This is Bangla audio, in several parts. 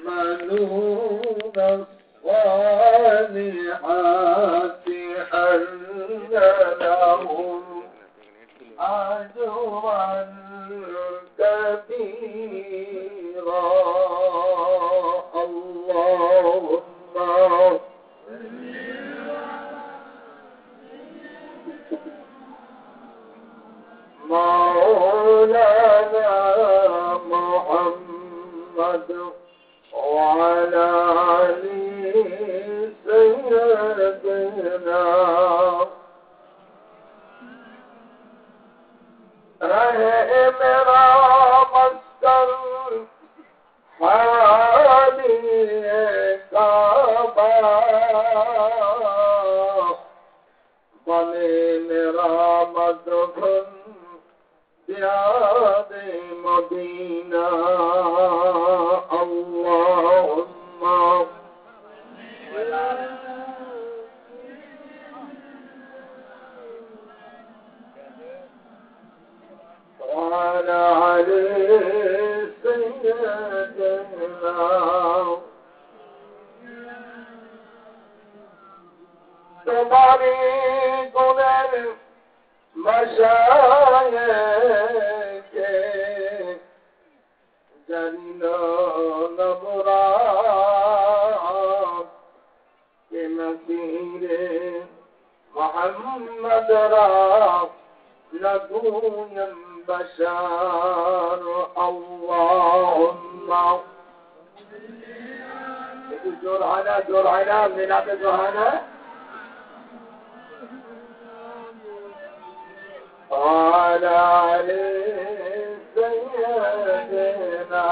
يعملون الصالحات أن لهم أجرا كبيرا اللهم مولانا محمد وعلى آل سيدنا رہے میرا مسکن حالی کعبہ بنے میرا مدفن دیار مدینہ اللہم وعلى آل سيدنا تمہاری گنر مشایخ جن نبرات کے نصیر محمد را نگویم بشار اللهم جرعنا منات جوهانا وعلى آل سيدنا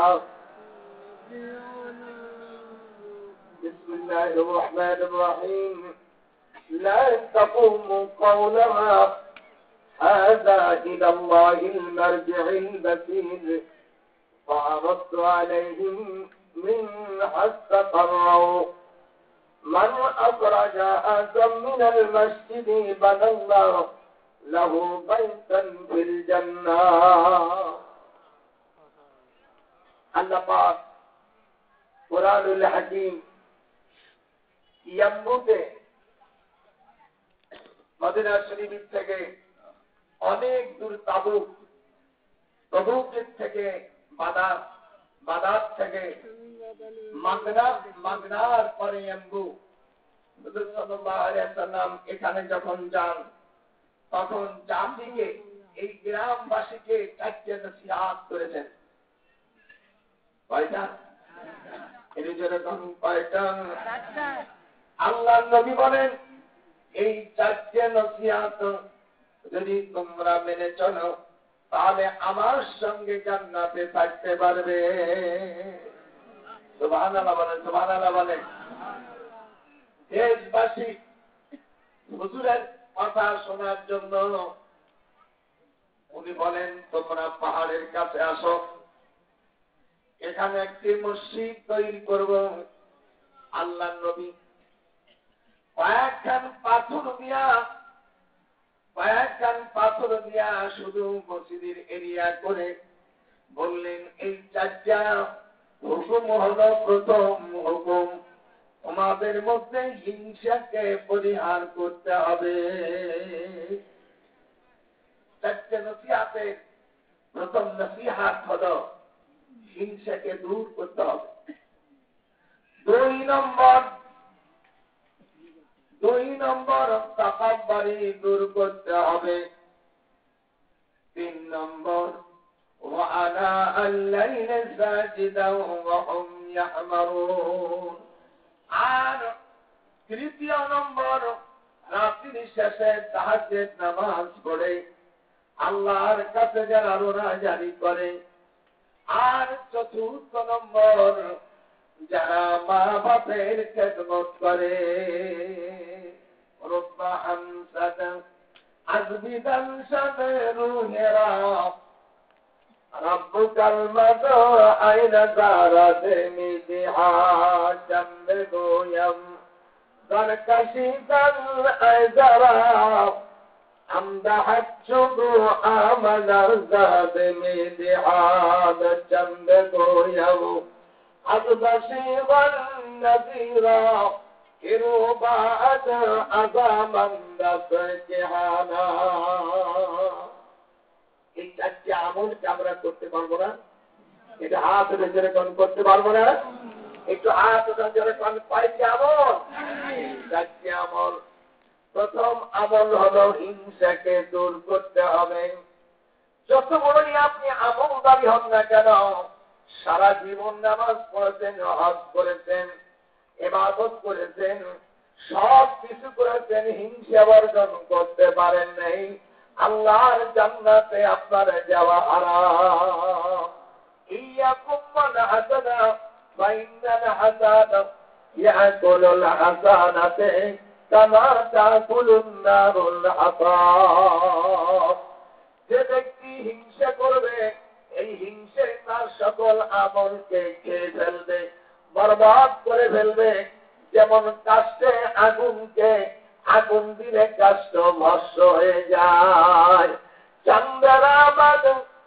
بسم الله الرحمن الرحيم لا تقوم قولها هذا إلى الله المرجع البصير فعرضت عليهم من استقروا من أخرج آدم من المسجد بنى الله له بيتا في الجنة الله পাক কুরআনুল হাকীম ইয়ামুতে মদিনা শরীফ থেকে অনেক দূর তাবুকের থেকে বাদাত থেকে মাগনার পরে ইয়াম্বু রাসূল সাল্লাল্লাহু আলাইহি ওয়াসাল্লাম এখানে যখন যান তখন জাতিকে এই গ্রামবাসীকে চারটি নসিহত করেছেন কয়টা এর যেরকম কয়টা আল্লাহর নবী বলেন এই চারটি নসিহত যদি তোমরা মেনে চলো তাহলে আমার সঙ্গে জান্নাতে থাকতে পারবে সুবহানাল্লাহ বলেন সুবহানাল্লাহ বলেন দেশবাসী হুজুরের কথা শোনার জন্য উনি বলেন তোমরা পাহাড়ের কাছে আসো এখানে একটি মসজিদ তৈরি করব আল্লাহর নবী কয়েকখান পাথর দিয়া শুধু মসজিদের এরিয়া করে বললেন এই চারটা হুকুম হলো প্রথম হুকুম তোমাদের মধ্যে হিংসাকে পরিহার করতে হবে চারটে নসিহতের প্রথম নসিহত হলো হিংসাকে দূর করতে হবে দুই নম্বর তাকাব্বুরি দূর করতে হবে 3 নম্বর ওয়া আনা আল-লাইল সাজিদান ওয়া হুম ইয়াহমারুন আর 3 নম্বর রাত্রির শেষে তাহাজ্জুদ নামাজ পড়ে আল্লাহর কাছে যারা রোজাদারি করে আর 4 নম্বর যারা মা বাপের খেদমত করে রব্বা হামসাদ আজবিদান সাদরুহেরা রব্বুকাল মাদা আইনা দারাতে মিদিহা জাম্বে গোয়ম দরকাশিদাল আইজারা আমদাহাত শুদু আমালার জাদ মিদিহা জাম্বে গোয়ম بشيرا نذيرا كرباء عظاما نفتحانا এই চারটি আমলকে আমরা করতে পারবো না? এটা হাত যেরকম করতে পারবো না? একটু হাত যেরকম কয়েকটি আমল, চারটি আমল। প্রথম আমল হলো হিংসাকে দূর করতে হবে। যত বড়ই আপনি আমলদারি হন না কেন, সারা জীবন নামাজ পড়েছেন, হজ করেছেন, ইবাদত করেছেন, সব কিছু করেছেন, হিংসা বর্জন করতে পারেন নাই, আল্লাহর জান্নাতে আপনার যাওয়া হারাম। ইয়াকুম মান হাসানা ওয়া ইন্নাল হাসানা ইয়াকুলুল হাসানাতে কামা তাকুলুন নারুল হাতাব। যে ব্যক্তি হিংসা করবে, এই হিংসে তার সকল আমলকে খেয়ে ফেলবে, বরবাদ করে ফেলবে। যেমন কাষ্ঠে আগুনকে আগুন দিলে কাষ্ঠ ভস্ম হয়ে যায়। চন্দ্রাবাদ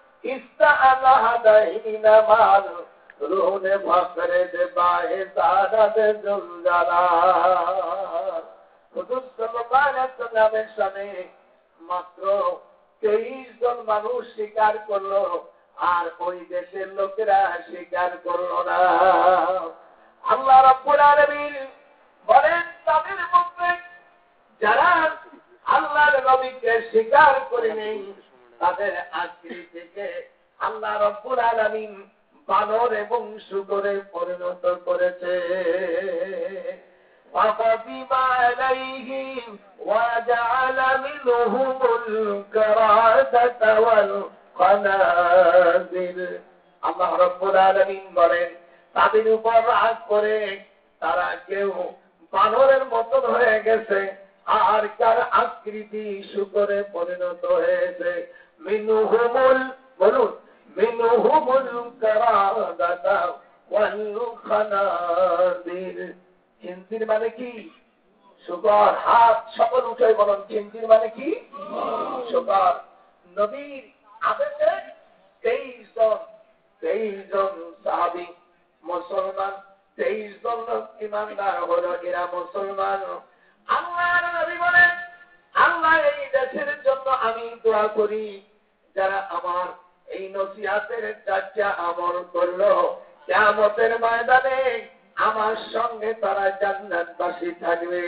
ইস্তাআলাহাদাইনামাল রুনে ভাকরে দে বায়ে সাদাতে জুলজালা। হুজুর সাল্লাল্লাহু আলাইহি ওয়াসাল্লামের সামনে মাত্র 23 জন মানুষ স্বীকার করলো, আর ওই দেশের লোকেরা স্বীকার করলো না। আল্লাহ রাব্বুল আলামিন বলেন, তাদের মধ্যে যারা আল্লাহর নবীকে স্বীকার করে নেই, তাদের আকৃতিকে আল্লাহ রাব্বুল আলামিন বানর এবং শুকরে পরিণত করেছে। فَغَضِبَ عَلَيْهِمْ وَجَعَلَ مِنْهُمُ الْقِرَادَةَ وَالْخَنَازِيرَ। আল্লাহ রাব্বুল আলামিন বলেন, তাদের উপর রাগ করে তারা কেউ বানরের মতন হয়ে গেছে, আর কার আকৃতি শুকরে পরিণত হয়েছে। মিনহুমুল বলুন মিনহুমুল কিরাদাতা ওয়াল খানাজির। খিনজির মানে কি? শুকর। হাত সকল উঠে বলুন, খিনজির মানে কি? শুকর। নবীর আদেশে 23 জন সাহাবী মুসলমান, 23 জন ইমানদার হলো, এরা মুসলমান। আল্লাহর নবী বলেন, আল্লাহ এই দেশের জন্য আমি দোয়া করি, যারা আমার এই নসিহতের চারটা আমল করলো, কিয়ামতের ময়দানে আমার সঙ্গে তারা জান্নাতবাসী থাকবে।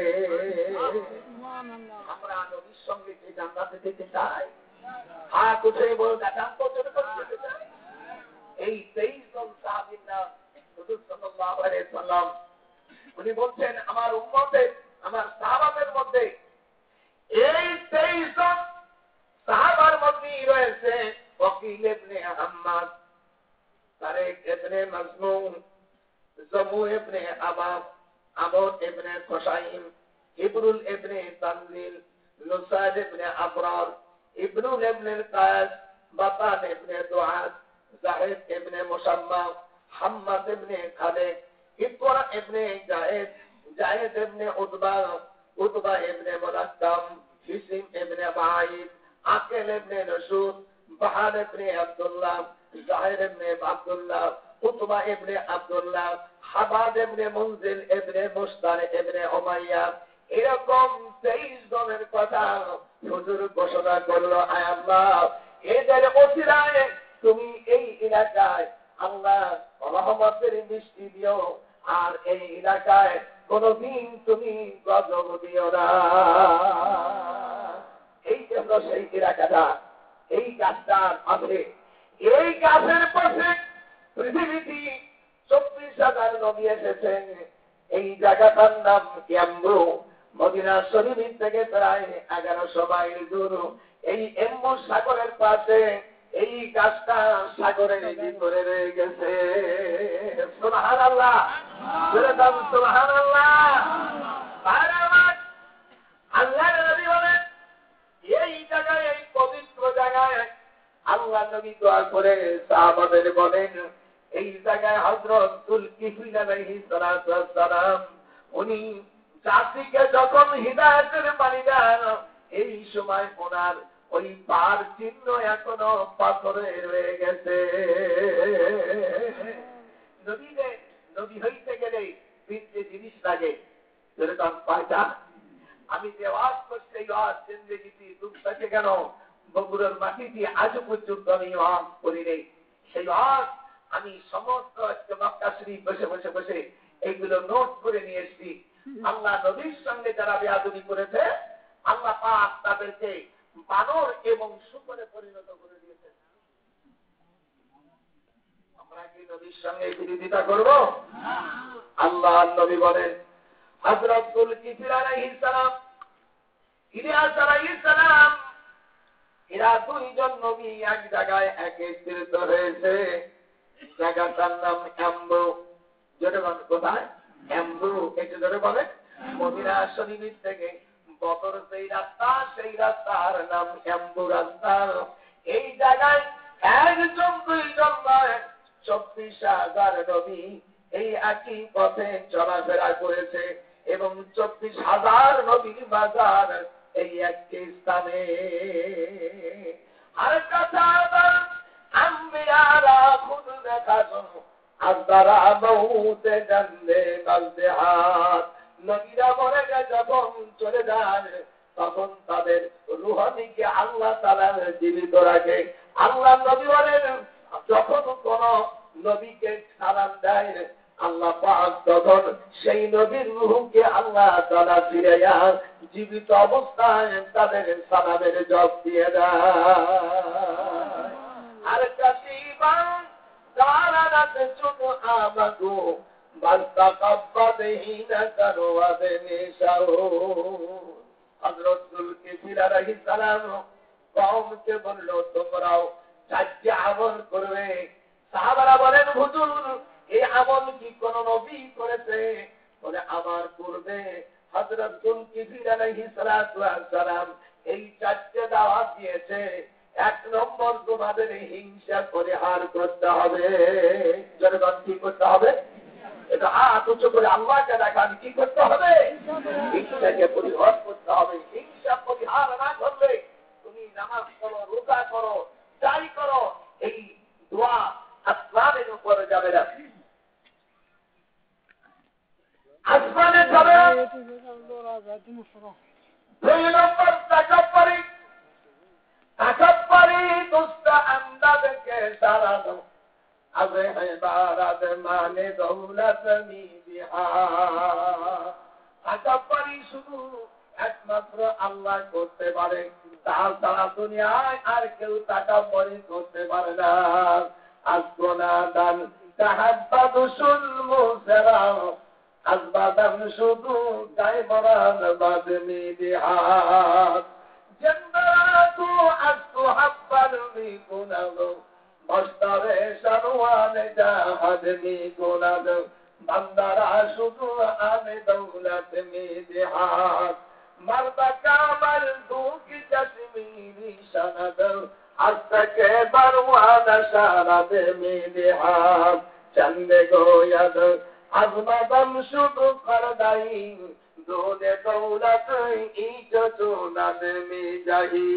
আমরা নবীর সঙ্গে কি জান্নাতে যেতে চাই? হাত উঠে বল, দেখান তো করতে চাই। এই 23 জন সাহাবীর নাম হুজুর সাল্লাল্লাহু আলাইহি সাল্লাম উনি বলছেন, আমার উম্মতের, আমার সাহাবাদের মধ্যে এই 23 জন সাহাবার মধ্যেই রয়েছে ওয়াকিল ইবনে আম্মাদ, তারেক ইবনে মাজমুন, জামু ইবনে আবাব, আমর ইবনে খুশাইম, ইবরুল ইবনে তানজিল, লুসাদ ইবনে আবরার, ইবনুল ইবনে কাস, বাতান ইবনে দুআদ, জাহিদ ইবনে মুসাম্মা, হাম্মাদ ইবনে খালিদ, ইকরা ইবনে জায়েদ, জায়েদ ইবনে উতবা, উতবা ইবনে মুলাক্কাম, হিসিম ইবনে বাঈদ, আকিল ইবনে রশুদ, বাহার ইবনে আব্দুল্লাহ, জাহির ইবনে আব্দুল্লাহ, উতবা ইবনে আব্দুল্লাহ, হাবাদ ইবনে মুনজিল ইবনে মুশতার ইবনে উমাইয়া। এরকম 23 জনের কথা হুজুর ঘোষণা করলো। আয় আল্লাহ, এদের ওসিলায় তুমি এই এলাকায় আল্লাহ রহমতের বৃষ্টি দিও, আর এই এলাকায় কোনদিন তুমি গজব দিও না। এই জন্য সেই এলাকাটা, এই গাছটার পাশে, এই গাছের পাশে পৃথিবীতে 24,000 নবী এসেছেন। এই জায়গাটার নাম ইয়াম্বু, মদিনা শরীফ থেকে প্রায় 1100 মাইল দূর। এই এম্বু সাগরের পাশে এই গাছটা সাগরের ভিতরে রয়ে গেছে। সুবহানাল্লাহ, সুবহানাল্লাহ। আল্লাহ নবী বলেন, এই জায়গায়, এই পবিত্র জায়গায় আল্লাহ নবী দোয়া করে সাহাবাদের বলেন, এই জায়গায় হযরত যুলকিফল আলাইহিস সালাতু ওয়াস সালাম উনি জাতিকে যখন হিদায়াতের বাণী দেন, এই সময় ওনার ওই পার চিহ্ন এখনো পাথরে রয়ে গেছে। নবীদের নবী হইতে গেলে তিনটে জিনিস লাগে, যেরকম কয়টা? আমি যে ওয়াজ করছি এই ওয়াজ জিন্দেগিতে ডুবতেছে কেন, বগুড়ার মাটিতে আজও পর্যন্ত আমি ওয়াজ করি নেই। সেই ওয়াজ আমি সমস্ত মক্কা শরীফ বসে বসে বসে এইগুলো নোট করে নিয়ে এসেছি। আল্লাহ নবীর সঙ্গে যারা বেয়াদবি করেছে, আল্লাহ পাক তাদেরকে বানর এবং শুকরে পরিণত করে দিয়েছেন। আমরা কি নবীর সঙ্গে বিরোধিতা করব? আল্লাহ নবী বলেন, হযরত যুলকিফল আলাইহিস সালাম, ইলিয়াস আলাইহিস সালাম, এরা দুইজন নবী এক জায়গায় একত্রিত হয়েছে। জায়গাটার নাম এম্বু। যেটা কোথায়? এম্বু। এটা ধরে বলে মদিনা শরীফ থেকে বদর যেই রাস্তা, সেই রাস্তার নাম এম্বু রাস্তা। এই জায়গায় একজন দুইজন নয়, 24,000 নবী এই একই পথে চলাফেরা করেছে এবং 24,000 নবীর বাজার এই একই স্থানে। আর কথা আম্বিয়ারা খুদ দেখানো আদারা বহুতে জানলে বলতে হাত। নবীরা মরে যখন চলে যায় তখন তাদের রুহানিকে আল্লাহ তাআলা জীবিত রাখে। আল্লাহ নবী বলেন, যখন কোন নবীকে সালাম দেয় আল্লাহ পাক তখন সেই নবীর রূহকে আল্লাহ তাআলা ফিরাইয়া জীবিত অবস্থায় তাদের সালামের জবাব দিয়ে দেয়। আর কাসিবান দারানাত শুনু আমাকু বাস্তাকাব্বাদহিনা কারওয়াদনি শাও। হযরত যুলকিফল আলাইহিস সালাম কওমকে বলল, তোমরাও 4টি আমল করবে। সাহাবারা বলেন, হুজুর এই আমল কি কোন নবী করেছে? বলে, আমার পূর্বে হযরত যুলকিফল আলাইহিস সালাম এই 4টে দাওয়াত দিয়েছে। 1 নম্বর, তোমাদের হিংসা পরিহার করতে হবে। জনগণ কি করতে হবে? এটা হাত উঁচু করে আল্লাহকে দেখান, কি করতে হবে? হিংসাকে পরিহার করতে হবে। হিংসা পরিহার না করলে তুমি নামাজ করো, রোজা করো, যাই করো, এই দোয়া আসমানের উপরে যাবে না, আসমানে যাবে। 2 নম্বর, তাকাব্বুরি। তাকাব্বুরি দুস্তা আন্দাজকে সারানো আবে ইবারত মানে দৌলত মিদিহা। তাকাব্বুরি শুধু একমাত্র আল্লাহ করতে পারে, তাছাড়া দুনিয়ায় আর কেউ তাকাব্বুরি করতে পারে না। আসগোনাদান তাহাব্বাদুল মুসরা আসবাদান শুধু গায়বরান বাদমি দিহাত। জান্নাতু আসহাব্বাল মিকুনাদু মস্তারে শারওয়ানে জাহাদমি গুনাদ। বান্দারা শুধু আনে দৌলত মিদিহাত। মারদা কামাল দুকি জসমিনি সনদ আজকে বরওয়ানা শারাদ মিদিহাত। চন্দে গোয়াদ আজমাদম শুধু করদাই দোদে দৌলত ইজ্জতু নাদমি জাহি।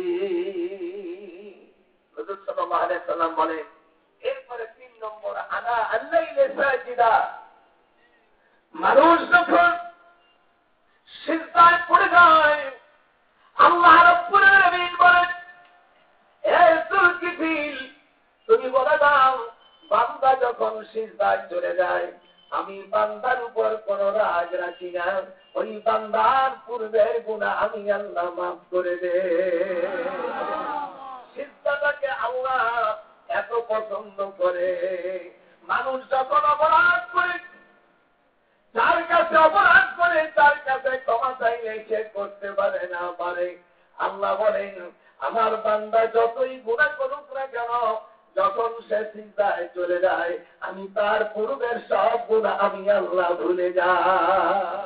হুজুর সাল্লাল্লাহু আলাইহি সাল্লাম বলেন, এরপরে 3 নম্বর, আনা আল্লাইলে সাজিদা। মানুষ যখন সিজদায় পড়ে যায়, আল্লাহ রাব্বুল আলামিন বলেন, হে যুলকিফল, তুমি বলে দাও, বান্দা যখন সিজদায় চলে যায় আমি বান্দার উপর কোন রাগ রাখি না, ওই বান্দার পূর্বের গুনাহ আমি আল্লাহ মাফ করে দেই। সিজদাটাকে আল্লাহ এত পছন্দ করে। মানুষ যখন অপরাধ করে, তার কাছে অপরাধ করে, তার কাছে ক্ষমা চাইলে সে করতে পারে না পারে। আল্লাহ বলেন, আমার বান্দা যতই গুনাহ করুক না কেন, যখন সে সিজদায় চলে যায় আমি তার পূর্বের সব গুনাহ আমি আল্লাহ ভুলে যাই।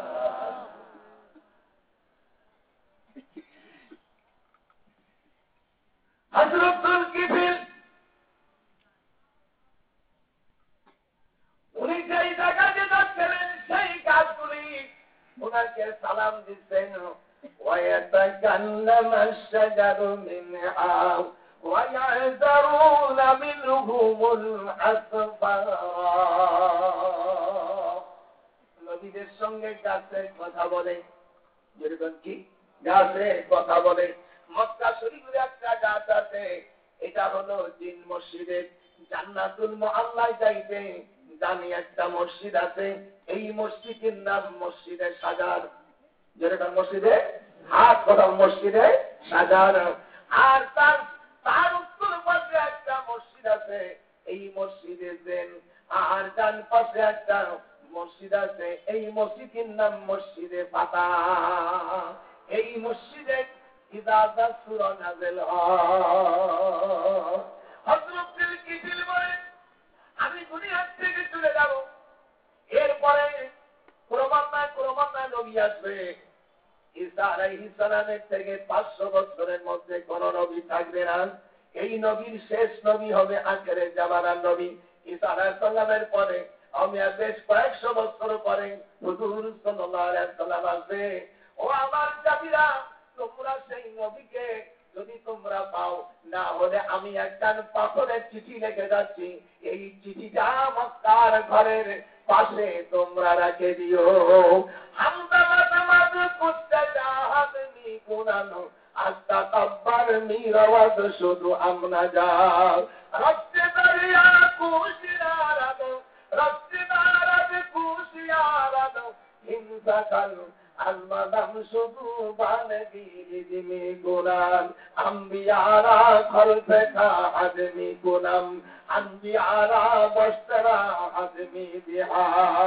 হযরত যুলকিফল উনি যেই জায়গাতে যাচ্ছিলেন সেই গাছগুলি ওনাকে সালাম দিচ্ছেন। ويتكلم الشجر منها ويعذرون منهم الأسفار মসজিদের সঙ্গে গাছের কথা বলে, যেরকম কি গাছের কথা বলে। মক্কা শরীফের একটা গাছ আছে, এটা হলো জিন মসজিদের জান্নাতুল মুআল্লায় যাইতে দামি একটা মসজিদ আছে। এই মসজিদের নাম মসজিদে সাজার, যেরকম মসজিদে হাত কথা মসজিদে সাজার। আর তার উত্তর পাশে একটা মসজিদ আছে, এই মসজিদে দেন। আর ডান পাশে একটা মসজিদ আছে, এই মসজিদের নাম মসজিদে ফাতা। এই মসজিদে ইজাজত সূরা নাযিল হয়। হযরত কিবিল বলেন, আমি দুনিয়া থেকে চলে যাব, এরপরে ক্রমান্বয়ে নবী আসবে। ঈসা আলাইহিস সালামের থেকে 500 বছরের মধ্যে কোন নবী থাকবে না। এই নবীর শেষ নবী হবে আখিরে জামানার নবী ঈসা আলাইহিস সালামের পরে। আমি বেশ কয়েকশো বছর পরে হুজুর সাল্লাল্লাহু আলাইহি সাল্লাম আসবে। ও আমার জাতিরা, তোমরা সেই নবীকে যদি তোমরা পাও, না হলে আমি একটা পাথরের চিঠি লিখে যাচ্ছি, এই চিঠিটা মক্কার ঘরের পাশে তোমরা রেখে দিও। হামদা মাদ কুত্তা জাহাদনি কুনানো আস্তা কব্বার মিরাওয়াত শুধু আমনা যা রক্তে দরিয়া কুশিয়ারাদ, রক্তে দারাদ কুশিয়ারাদ হিংসাকাল আলমাদাম শুধু বানগি দিমি গুনান আম্বিয়ারা খলফা আদমি গুনাম আম্বিয়ারা বস্তরা আদমি বিহা।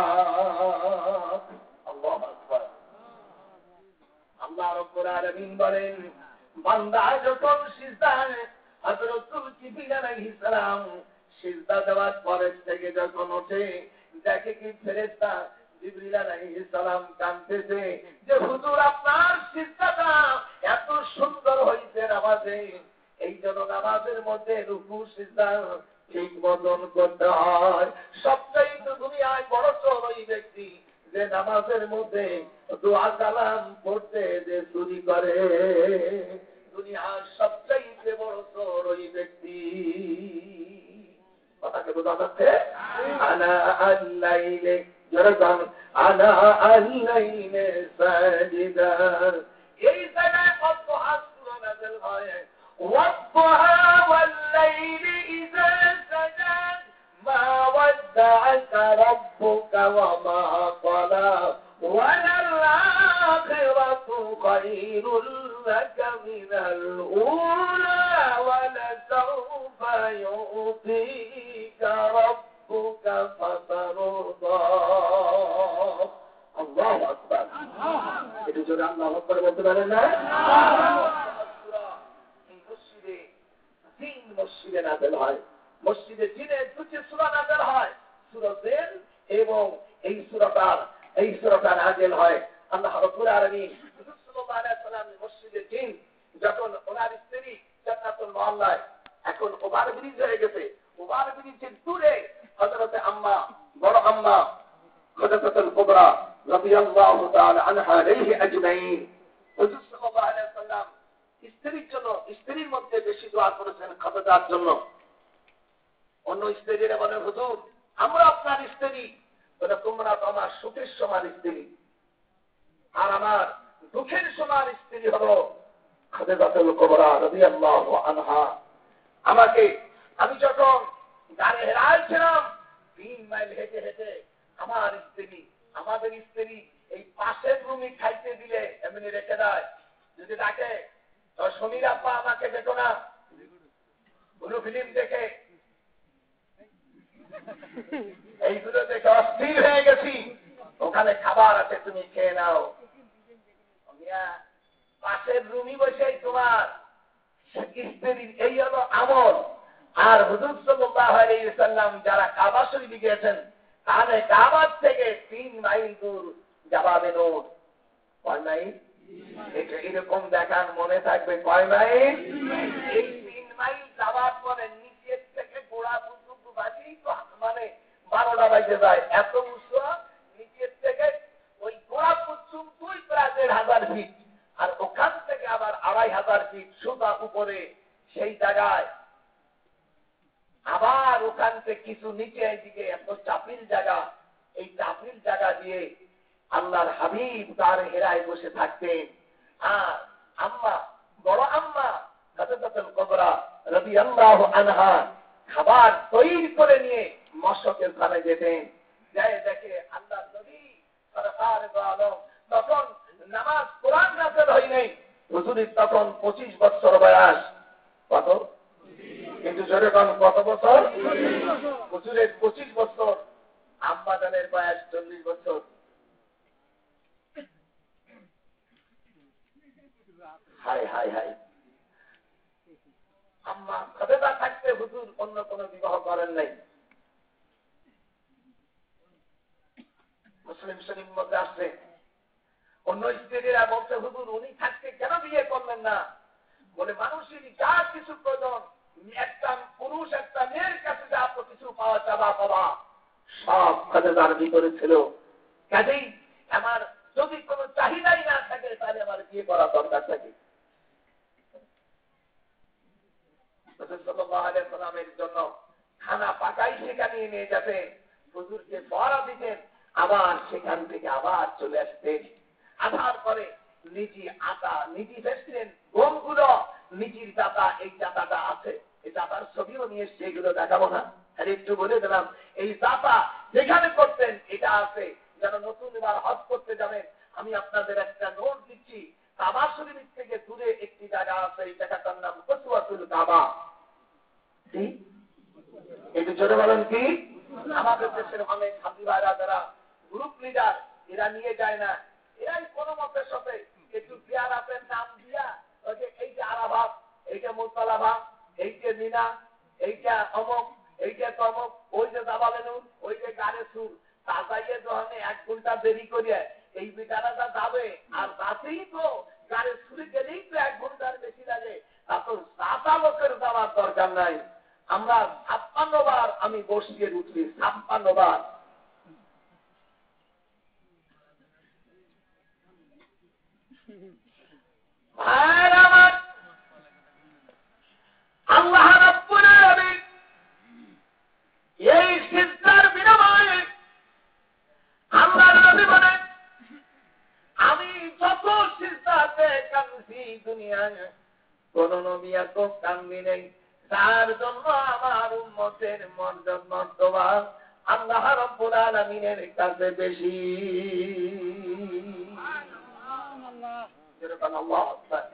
আল্লাহু আকবার। আল্লাহ রাব্বুল আলামিন বলেন, বান্দা যখন সিজদায় হযরতুল কিবরিল আলাইহিস সালাম সিজদা দেওয়ার পরে থেকে যখন ওঠে, দেখে কি ফেরেশতা জিবরিল আলাইহিস সালাম কাঁদতেছে যে হুজুর আপনার সিজদাটা এত সুন্দর হয়েছে নামাজে, এই জন্য নামাজের মধ্যে রুকু সিজদা ঠিক মতন করতে হয়। সবচাইতে দুনিয়ায় বড় চোর ওই ব্যক্তি যে নামাজের মধ্যে দোয়া কালাম পড়তে যে চুরি করে। দুনিয়ার সবচাইতে বড় চোর ওই ব্যক্তি। কথাকে বোঝা যাচ্ছে? আনা আল্লাইলে যেরকম আনা আল্লাইলে সাজিদা, এই জায়গায় কত আসুরা নাযিল হয়। ওয়াদহা ওয়াল-লাইলি ইযা সাজাদ মা ওয়াদ্দাআকা রাব্বুকা ওয়া মা ক্বালা ওয়ালাল-আখিরাতু খায়রুল লাকা মিনাল উলা ওয়ালাসাওফা ইউতিকা রাব্বুকা ফাতারদা। আল্লাহু আকবার। এটা যদি আল্লাহু আকবার বলতে পারেন না? এই মসজিদে নাযিল হয়। মসজিদে জিনে দুটি সূরা নাযিল হয়, সূরা জিন এবং এই সূরাটা নাযিল হয়। আল্লাহ রাব্বুল আলামিন রাসূল সাল্লাল্লাহু আলাইহি ওয়াসাল্লাম মসজিদে জিন যখন ওনার স্ত্রী জান্নাতুল মুআল্লায়, এখন ওভার ব্রিজ হয়ে গেছে, ওভার ব্রিজের দূরে হযরত আম্মা, বড় আম্মা খাদিজাতুল কুবরা রাদিয়াল্লাহু তাআলা আনহা আলাইহি আজমাইন, রাসূল সাল্লাল্লাহু আলাইহি ওয়াসাল্লাম স্ত্রীর জন্য, স্ত্রীর মধ্যে বেশি দোয়া করেছেন খাদিজার জন্য। অন্য স্ত্রীরা বলেন, হুজুর আমরা আপনার স্ত্রী, বলে তোমরা তো আমার সুখের সমান স্ত্রী, আর আমার দুঃখের সমান স্ত্রী হলো খাদিজাতুল কুবরা রাদিয়াল্লাহু আনহা। আমি যখন গাড়ি হেরায় ছিলাম 3 মাইল হেঁটে হেঁটে আমাদের স্ত্রী এই পাশের রুমে খাইতে দিলে এমনি রেখে দেয়, যদি ডাকে তো সমীর আব্বা আমাকে দেখো না, ব্লু ফিল্ম দেখে এইগুলো দেখে অস্থির হয়ে গেছি, ওখানে খাবার আছে তুমি খেয়ে নাও। পাশের রুমি বসে তোমার স্ত্রীর এই হলো আমল। আর হুজুর সাল্লাল্লাহু আলাইহি ওয়াসাল্লাম যারা কাবা শরীফে গিয়েছেন, তাহলে কাবার থেকে 3 মাইল দূর যাবে নূর। কয় মাইল? এটা এরকম দেখান মনে থাকবে, কয় মাইল? এই 3 মাইল যাওয়ার পরে নিচের থেকে গোড়া পর্যন্ত বাজি মানে 12টা বাজে যায়, এত উঁচু নিচের থেকে ওই গোড়া পর্যন্ত প্রায় 1500 ফিট, আর ওখান থেকে আবার 2500 ফিট সোজা উপরে সেই জায়গায়, আবার ওখান থেকে কিছু নিচে দিকে এত চাপিল জায়গা, এই চাপিল জায়গা দিয়ে আল্লাহর হাবিব তার হেরায় বসে থাকতেন। আর আম্মা, বড় আম্মা খাদিজাতুল কুবরা রাদিয়াল্লাহু আনহা খাবার তৈরি করে নিয়ে মশকের ঘরে যেতেন। যাই দেখে আল্লাহর নবী সরকারে দো আলম তখন নামাজ কোরআন নাযিল হয় নাই, হুজুরের তখন 25 বছর বয়স। কত? কিন্তু জোরে কোন কত বছর? হুজুরের 25 বছর, আম্মা জানের বয়স 40 বছর। হায় হায় হায়, আম্মা খাদিজা থাকতে হুজুর অন্য কোন বিবাহ করেন নাই। মুসলিম শরীফ মধ্যে আসছে, অন্য স্ত্রীরা বলছে হুজুর উনি থাকতে কেন বিয়ে করলেন না? বলে মানুষের যা কিছু প্রয়োজন, একটা পুরুষ একটা মেয়ের কাছে যা কিছু পাওয়া চাওয়া পাওয়া সব খাদিজার ভিতরে ছিল। কাজেই আমার যদি কোনো চাহিদাই না থাকে তাহলে আমার বিয়ে করা দরকার থাকে। জন্য খানা পাকাই সেখানে নিয়ে যেতে হুজুরকে পড়া দিতেন, আবার সেখান থেকে আবার চলে আসতেন। আসার পরে নিজে আটা নিজে ফেসতেন, গমগুলো নিজের দাতা, এই দাতাটা আছে, এই দাতার ছবিও নিয়ে এসছে, এগুলো দেখাবো না, আর একটু বলে দিলাম এই দাতা যেখানে করতেন এটা আছে। যেন নতুন এবার হজ করতে যাবেন, আমি আপনাদের একটা নোট দিচ্ছি, কাবা শরীফ থেকে দূরে একটি জায়গা আছে, এই জায়গাটার নাম কসওয়াতুল কাবা। একটু জোরে বলেন কি? আমাদের দেশের অনেক হাজি ভাইরা যারা গ্রুপ লিডার, এরা নিয়ে যায় না, এরাই কোন মতের সাথে একটু পেয়ারাতের নাম দিয়া ওই যে এই যে আরাভাব, এইটা মুতালাভা, এইটা মিনা, এইটা অমক, এইটা তমক, ওই যে দাবালেনুর, ওই যে গাড়ে সুর, তা যাইয়ে যখন 1 ঘন্টা দেরি করিয়া এই বিটারাটা যাবে, আর তাতেই তো গাড়ি সুরে গেলেই তো 1 ঘন্টার বেশি লাগে, তা তো 7 লোকের যাওয়ার দরকার নাই। আমরা 56 বার আমি বসিয়ে উঠছি, 56 বার। আল্লাহ রাব্বুল আলামিন এই সিজদার বিনিময়ে আল্লাহর নবী বলেন, আমি যত সিজদাতে কাঁদছি দুনিয়ায় কোন নবী এত কান্দি নেই, তার জন্য আমার উম্মতের মর্যাদা আল্লাহ রাব্বুল আলামিনের কাছে বেশি। আল্লাহু আকবার।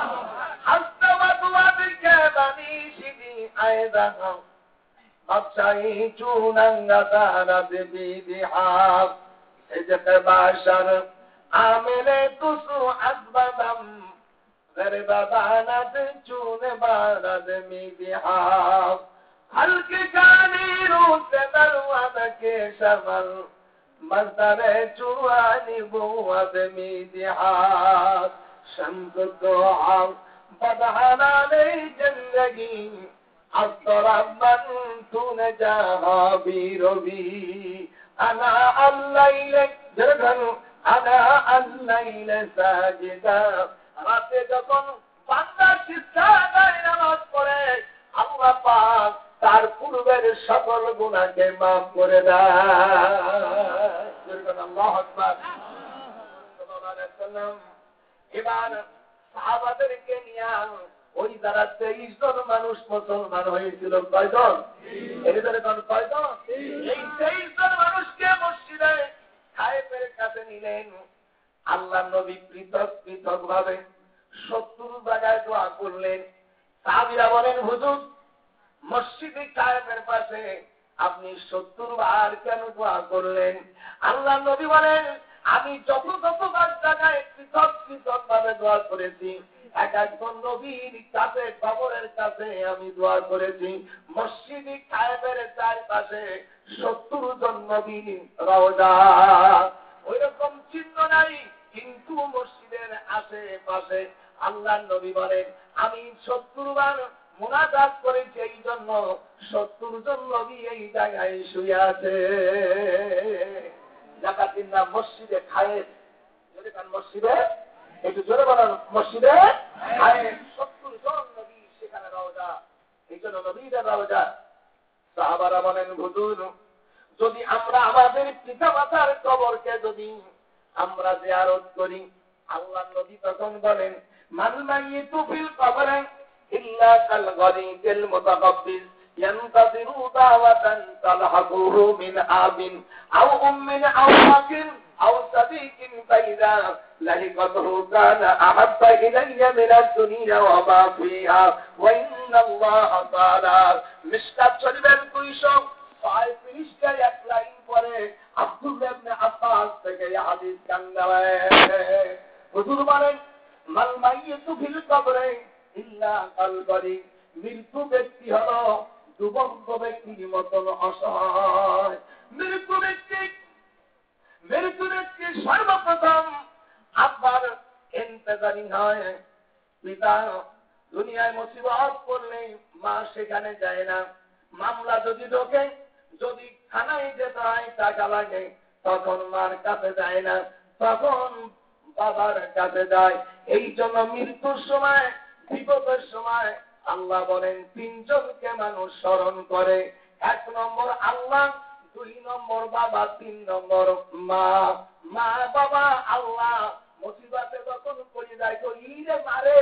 হাসবাতুকে বানি শিদি আয়দাহ আছাই চুনাঙ্গাতারা দেবী দিহাব এজকে বাশার আমেলে তুসু আসবাদাম গরবাবানাত চুনে বারাদ মিদিহাব হলকে কানিরু সে দরওয়াদ কে শমল মজদারে চুয়ানি বুয়াদ মিদিহাব শমস দুআ বদহানা লে জিন্দগি আসরাবান তুনে জাহাবি রবি আনা আল্লাইলে জরগন আনা আল্লাইলে সাজিদা। রাতে যখন বান্দা সিজদায় নামাজ পড়ে আল্লাহ পাক তার পূর্বের সকল গুনাহকে মাফ করে দেয়। জরগন আল্লাহু আকবার। সাল্লাল্লাহু আলাইহি ওয়াসাল্লাম এবার সাহাবাদেরকে নিয়ে ওই যারা 23 জন মানুষ মুসলমান হয়েছিল, কয়জন? এদের কয়জন? এই 23 জন মানুষকে মসজিদে খায়েফের কাছে নিলেন। আল্লাহ নবী পৃথক পৃথক ভাবে 70 জায়গায় দোয়া করলেন। সাহাবীরা বলেন, হুজুর মসজিদে খায়েফের পাশে আপনি 70 বার কেন দোয়া করলেন? আল্লাহ নবী বলেন, আমি যত জায়গায় পৃথক পৃথক ভাবে দোয়া করেছি, এক একজন নবীর কাছে কবরের কাছে আমি দোয়া করেছি, মসজিদে খায়েফের চারপাশে 70 জন নবীর রওজা, ওইরকম চিহ্ন নাই, কিন্তু মসজিদের আশেপাশে আল্লাহ নবী বলেন আমি 70 বার মুনাজাত করেছি, এই জন্য 70 জন নবী এই জায়গায় শুয়ে আছে। জায়গাটির নাম মসজিদে খায়েফ। যদি কান মসজিদে, একটু জোরে বলেন, মসজিদে খায়েফ। 70 জন নবী সেখানে রওজা, এই জন্য নবীদের রওজা। সাহাবারা বলেন, হুজুর যদি আমরা আমাদের পিতা মাতার কবরকে যদি আমরা জিয়ারত করি। আল্লাহর নবী তখন বলেন, মান মাইয়িতু ফিল কবরে ইল্লা কাল গরিকিল মুতাকাব্বিস ইয়ানতাযিরু দাওয়াতান তালহাকুহু মিন আবিন আও উম্মিন আও আকিন আও সাদিকিন ফাইদা লাহিকাতুহু কানা আহাব্বা ইলাইয়া মিনাদ দুনিয়া ওয়া মা ফিহা ওয়া ইন্নাল্লাহা তাআলা। মিশকাত শরীফের 235 এক লাইন পরে আব্দুল্লাহ ইবনে আব্বাস থেকে এই হাদিস কান্না হুজুর বলেন, মাল মাইয়িতু ফিল কবরে ইল্লা কাল গরি, মৃত্যু ব্যক্তি হলো ডুবন্ত ব্যক্তির মতন অসহায়। মৃত্যু ব্যক্তি সর্বপ্রথম আব্বার ইন্তেজারি হয়। পিতা দুনিয়ায় মুসিবত পড়লে মা সেখানে যায় না। মামলা যদি ঢোকে, যদি থানায় যেতে হয়, টাকা লাগে, তখন মার কাছে যায় না, তখন বাবার কাছে যায়। এই জন্য মৃত্যুর সময়, বিপদের সময় আল্লাহ বলেন 3 জনকে মানুষ স্মরণ করে। 1 নম্বর আল্লাহ, 2 নম্বর বাবা, 3 নম্বর মা। মা বাবা আল্লাহ মুসিবতে যখন পড়ে যায় তো ইরে মারে,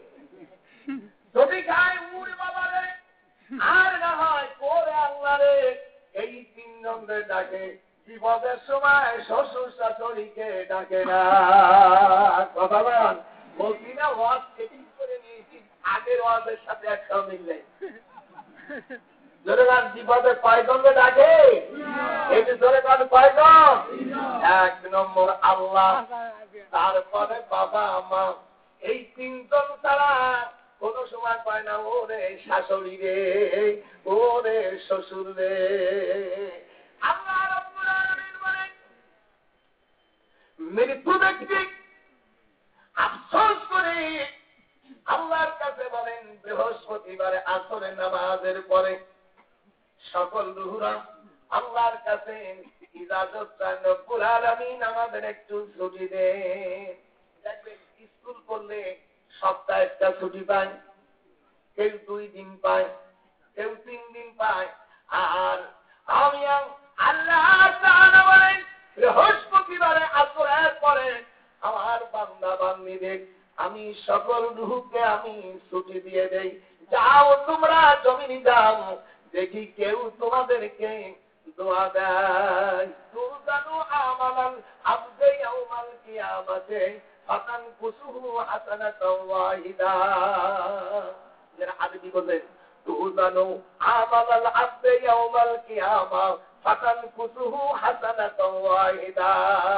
যদি গায়ে উড়ে বাবা রে, আর না হয় করে আল্লাহ রে। এই 3 জনকে ডাকে। বিপদের সময় শ্বশুর শাশুড়িকে ডাকে না। কথা বলছি না, ওয়াজ চেকিং করে নিয়েছি, আগের ওয়াজের সাথে একটাও মিল নেই। জোরে গান, বিপদে কয়জনকে ডাকে? এটি জোরে গান, কয়জন? 1 নম্বর আল্লাহ, তারপরে বাবা মা। এই 3 জন ছাড়া কোন সময় পায় না ওরে শাশুড়ি রে, ওরে শ্বশুর রে। আল্লাহ রাব্বুল আলামিন বলেন, মৃত্যু ব্যক্তি আফসোস করে আল্লাহর কাছে বলেন, বৃহস্পতিবারে আসরের নামাজের পরে সকল রূহরা আল্লাহর কাছে ইজাজত চান, রব্বুল আলামিন আমাদের একটু ছুটি দেন। দেখবেন স্কুল করলে সপ্তাহে একটা ছুটি পায়, কেউ 2 দিন পায়, কেউ 3 দিন পায়। আর আমি আল্লাহ তাআলা বলেন, বৃহস্পতিবারে আসরের পরে আমার বান্দা বান্দীদের আমি সকল রূহকে আমি ছুটি দিয়ে দেই, যাও তোমরা জমিনে যাও, দেখি কেউ তোমাদেরকে দোয়া দেয়। তুজানু আমালাল আবদি ইয়াউমাল কিয়ামাতে ফাতান কুসুহু হাসানাতাও ওয়াহিদা। যারা আরবি বলেন, তুজানু আমালাল আবদি ইয়াউমাল কিয়ামা ফাতান কুসুহু হাসানাতাও ওয়াহিদা।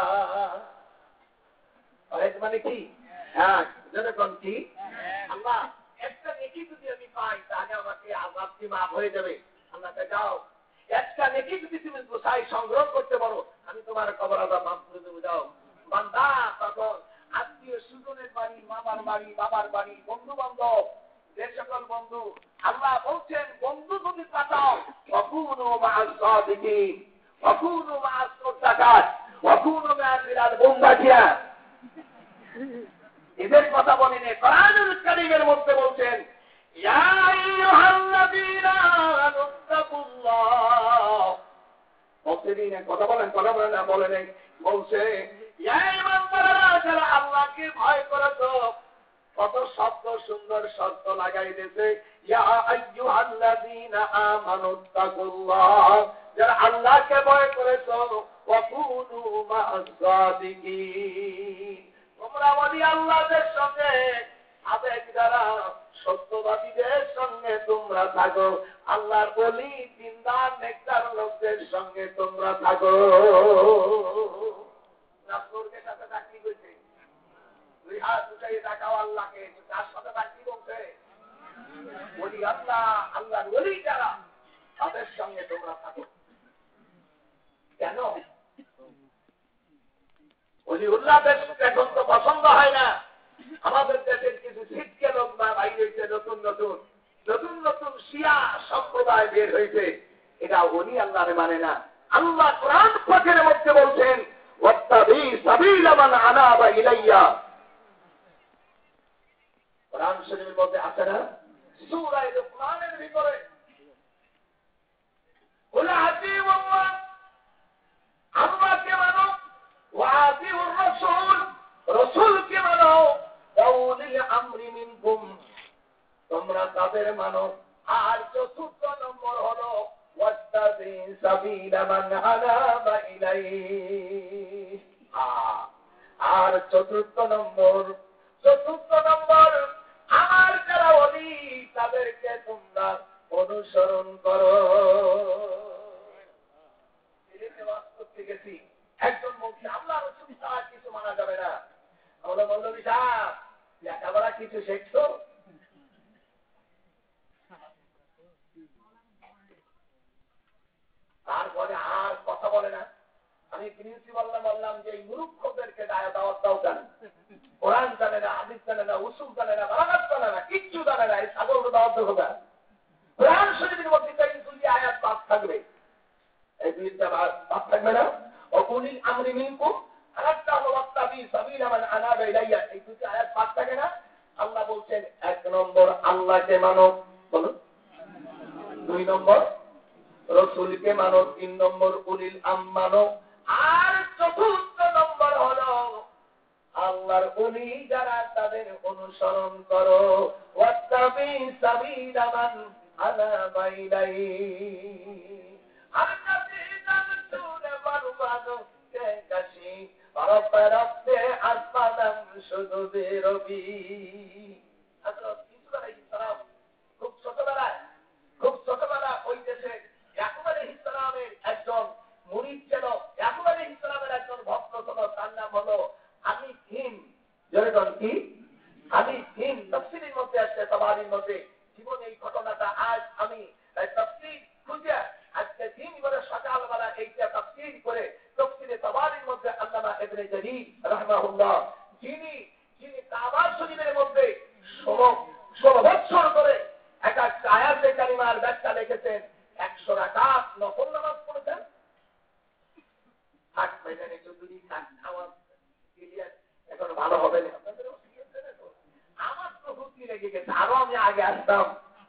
মানে কি? হ্যাঁ, যেরকম কি আল্লাহ একটা নেকি যদি আমি পাই, তাহলে আমাকে আযাব কি মাফ হয়ে যাবে। আল্লাহ যাও, একটা নেকি যদি তুমি গোছাই সংগ্রহ করতে পারো, আমি তোমার কবর আযাব মাফ করে দেবো। যাও বান্দা, তখন আত্মীয় স্বজনের বাড়ি, মামার বাড়ি, বাবার বাড়ি, বন্ধু বান্ধব, যে সকল বন্ধু, আল্লাহ বলছেন বন্ধু যদি পাঠাও, ওয়াকুনু মা'আস সাদিকিন, ওয়াকুনু মা'আস মুত্তাকাত, ওয়াকুনু মা'আল মুত্তাকিয়া। এদের কথা বলেন, কোরআনুল কারীমের মধ্যে বলছেন, ইয়া আইয়ুহাল্লাযীনা আমানুত্তাকুল্লাহ। বলছেন কথা বলেন, কথা বলেন না, বলেন বলছে, ইয়া ঈমানদাররা, যারা আল্লাহকে ভয় করো। কত শব্দ, সুন্দর শব্দ লাগাই দিয়েছে, ইয়া আইয়ুহাল্লাযীনা আমানুত্তাকুল্লাহ, যারা আল্লাহকে ভয় করেছো, ওয়াকুনু মা'আস সাদিকিন, তোমরা ওলি আল্লাহদের সঙ্গে, আবেগ দ্বারা সত্যবাদীদের সঙ্গে তোমরা থাকো। আল্লাহর ওলি, দিনদার, নেককার লোকদের সঙ্গে তোমরা থাকো। রাসূলের সাথে চাকরি করছে, 2 হাত উঠাই দেখাও আল্লাহকে, তার সাথে চাকরি করছে ওলি আল্লাহ, আল্লাহর ওলি যারা, তাদের সঙ্গে তোমরা থাকো। কেন? ওলিউল্লাহদের এখন তো পছন্দ হয় না। আমাদের দেশের কিছু শিক্ষা লোক বা বাইরে হয়েছে, নতুন নতুন শিয়া সম্প্রদায় বের হয়েছে, এটা ওলি আল্লাহরে মানে না। আল্লাহ কোরআন পাকের মধ্যে বলছেন, ওয়াত্তাবি সাবিলা মান আনাবা ইলাইয়া। কোরআন শরীফের মধ্যে আছে না, সূরা লুকমানের ভিতরে, ওয়া আতিউল্লাহ, আল্লাহকে মানো, ওয়া আতিউর তাদের মানো। আর চতুর্থ নম্বর হলো ওয়াত্তাবি সাবিলা মান আনাবা ইলাইহি। আর চতুর্থ নম্বর আমার যারা ওলি তাদেরকে তোমরা অনুসরণ করো। করতে গেছি একজন বলছি আল্লাহ রসুল ছাড়া কিছু মানা যাবে না। আমরা মৌলভী সাহেব লেখাপড়া কিছু শেখছো? তারপরে আর কথা বলে না। আমি প্রিন্সিপালরা বললাম যে এই মূর্খদেরকে দাওয়াত দাও কেন? কোরআন জানে না, হাদিস জানে না, উসুল জানে না, বালাগাত জানে না, কিচ্ছু জানে না, এই ছাগলকে দাওয়াত দেবো কেন? কোরআন শরীফের মধ্যে দুই আয়াত বাদ থাকবে, এই দুইটা বাদ থাকবে না। অকুলিল আমরি মিনকুম আলাক্কা ওয়াত্তাবি সাবিলা মান আনাবা ইলাইয়া, এই দুইটা আয়াত বাদ থাকে না। আল্লাহ বলছেন 1 নম্বর আল্লাহকে মানো, বলো 2 নম্বর রাসূলকে মানো, 3 নম্বর উলিল আম মানো, আর চতুর্থ নম্বর হলো আল্লাহর ওলি যারা তাদের অনুসরণ করো। ওয়াত্তাবি সাবিলা মান আনাবা ইলাইহি আল্লাযীনা তুনে বারবাদু কে কাশি পারপারতে আসমানাম শুধু বেরবি। হযরত ইউসুফ আলাইহিস সালাম খুব ছোটবেলা ওই দেশে ইয়াকুব আলাইহিস সালামের একজন মুরিদ ছিল। ইয়াকুব আলাইহিস সালামের একজন ভক্ত ছিল, তার নাম হলো হামিদ হিম। যেরকম কি হামিদ হিম তাফসীরের মধ্যে আছে, তাবারির মধ্যে। জীবনে এই ঘটনাটা আজ আমি তাফসীর খুঁজে আজকে দিন করে সকালবেলা এইটা তাফসীর করে তাফসীরে তাবারির মধ্যে আল্লামা ইবনে জারীর রাহিমাহুল্লাহ যিনি কাবা শরীফের মধ্যে 16 বছর ধরে এক আয়াতে কারিমার ব্যাখ্যা লিখেছেন, 100 রাকাত নফল নামাজ পড়েছেন। থাক ভাইজান একটু দুই থাক, আমার ক্লিয়ার এখন ভালো হবে না। আমার তো হুকি লেগে গেছে, আরো আমি আগে আসতাম।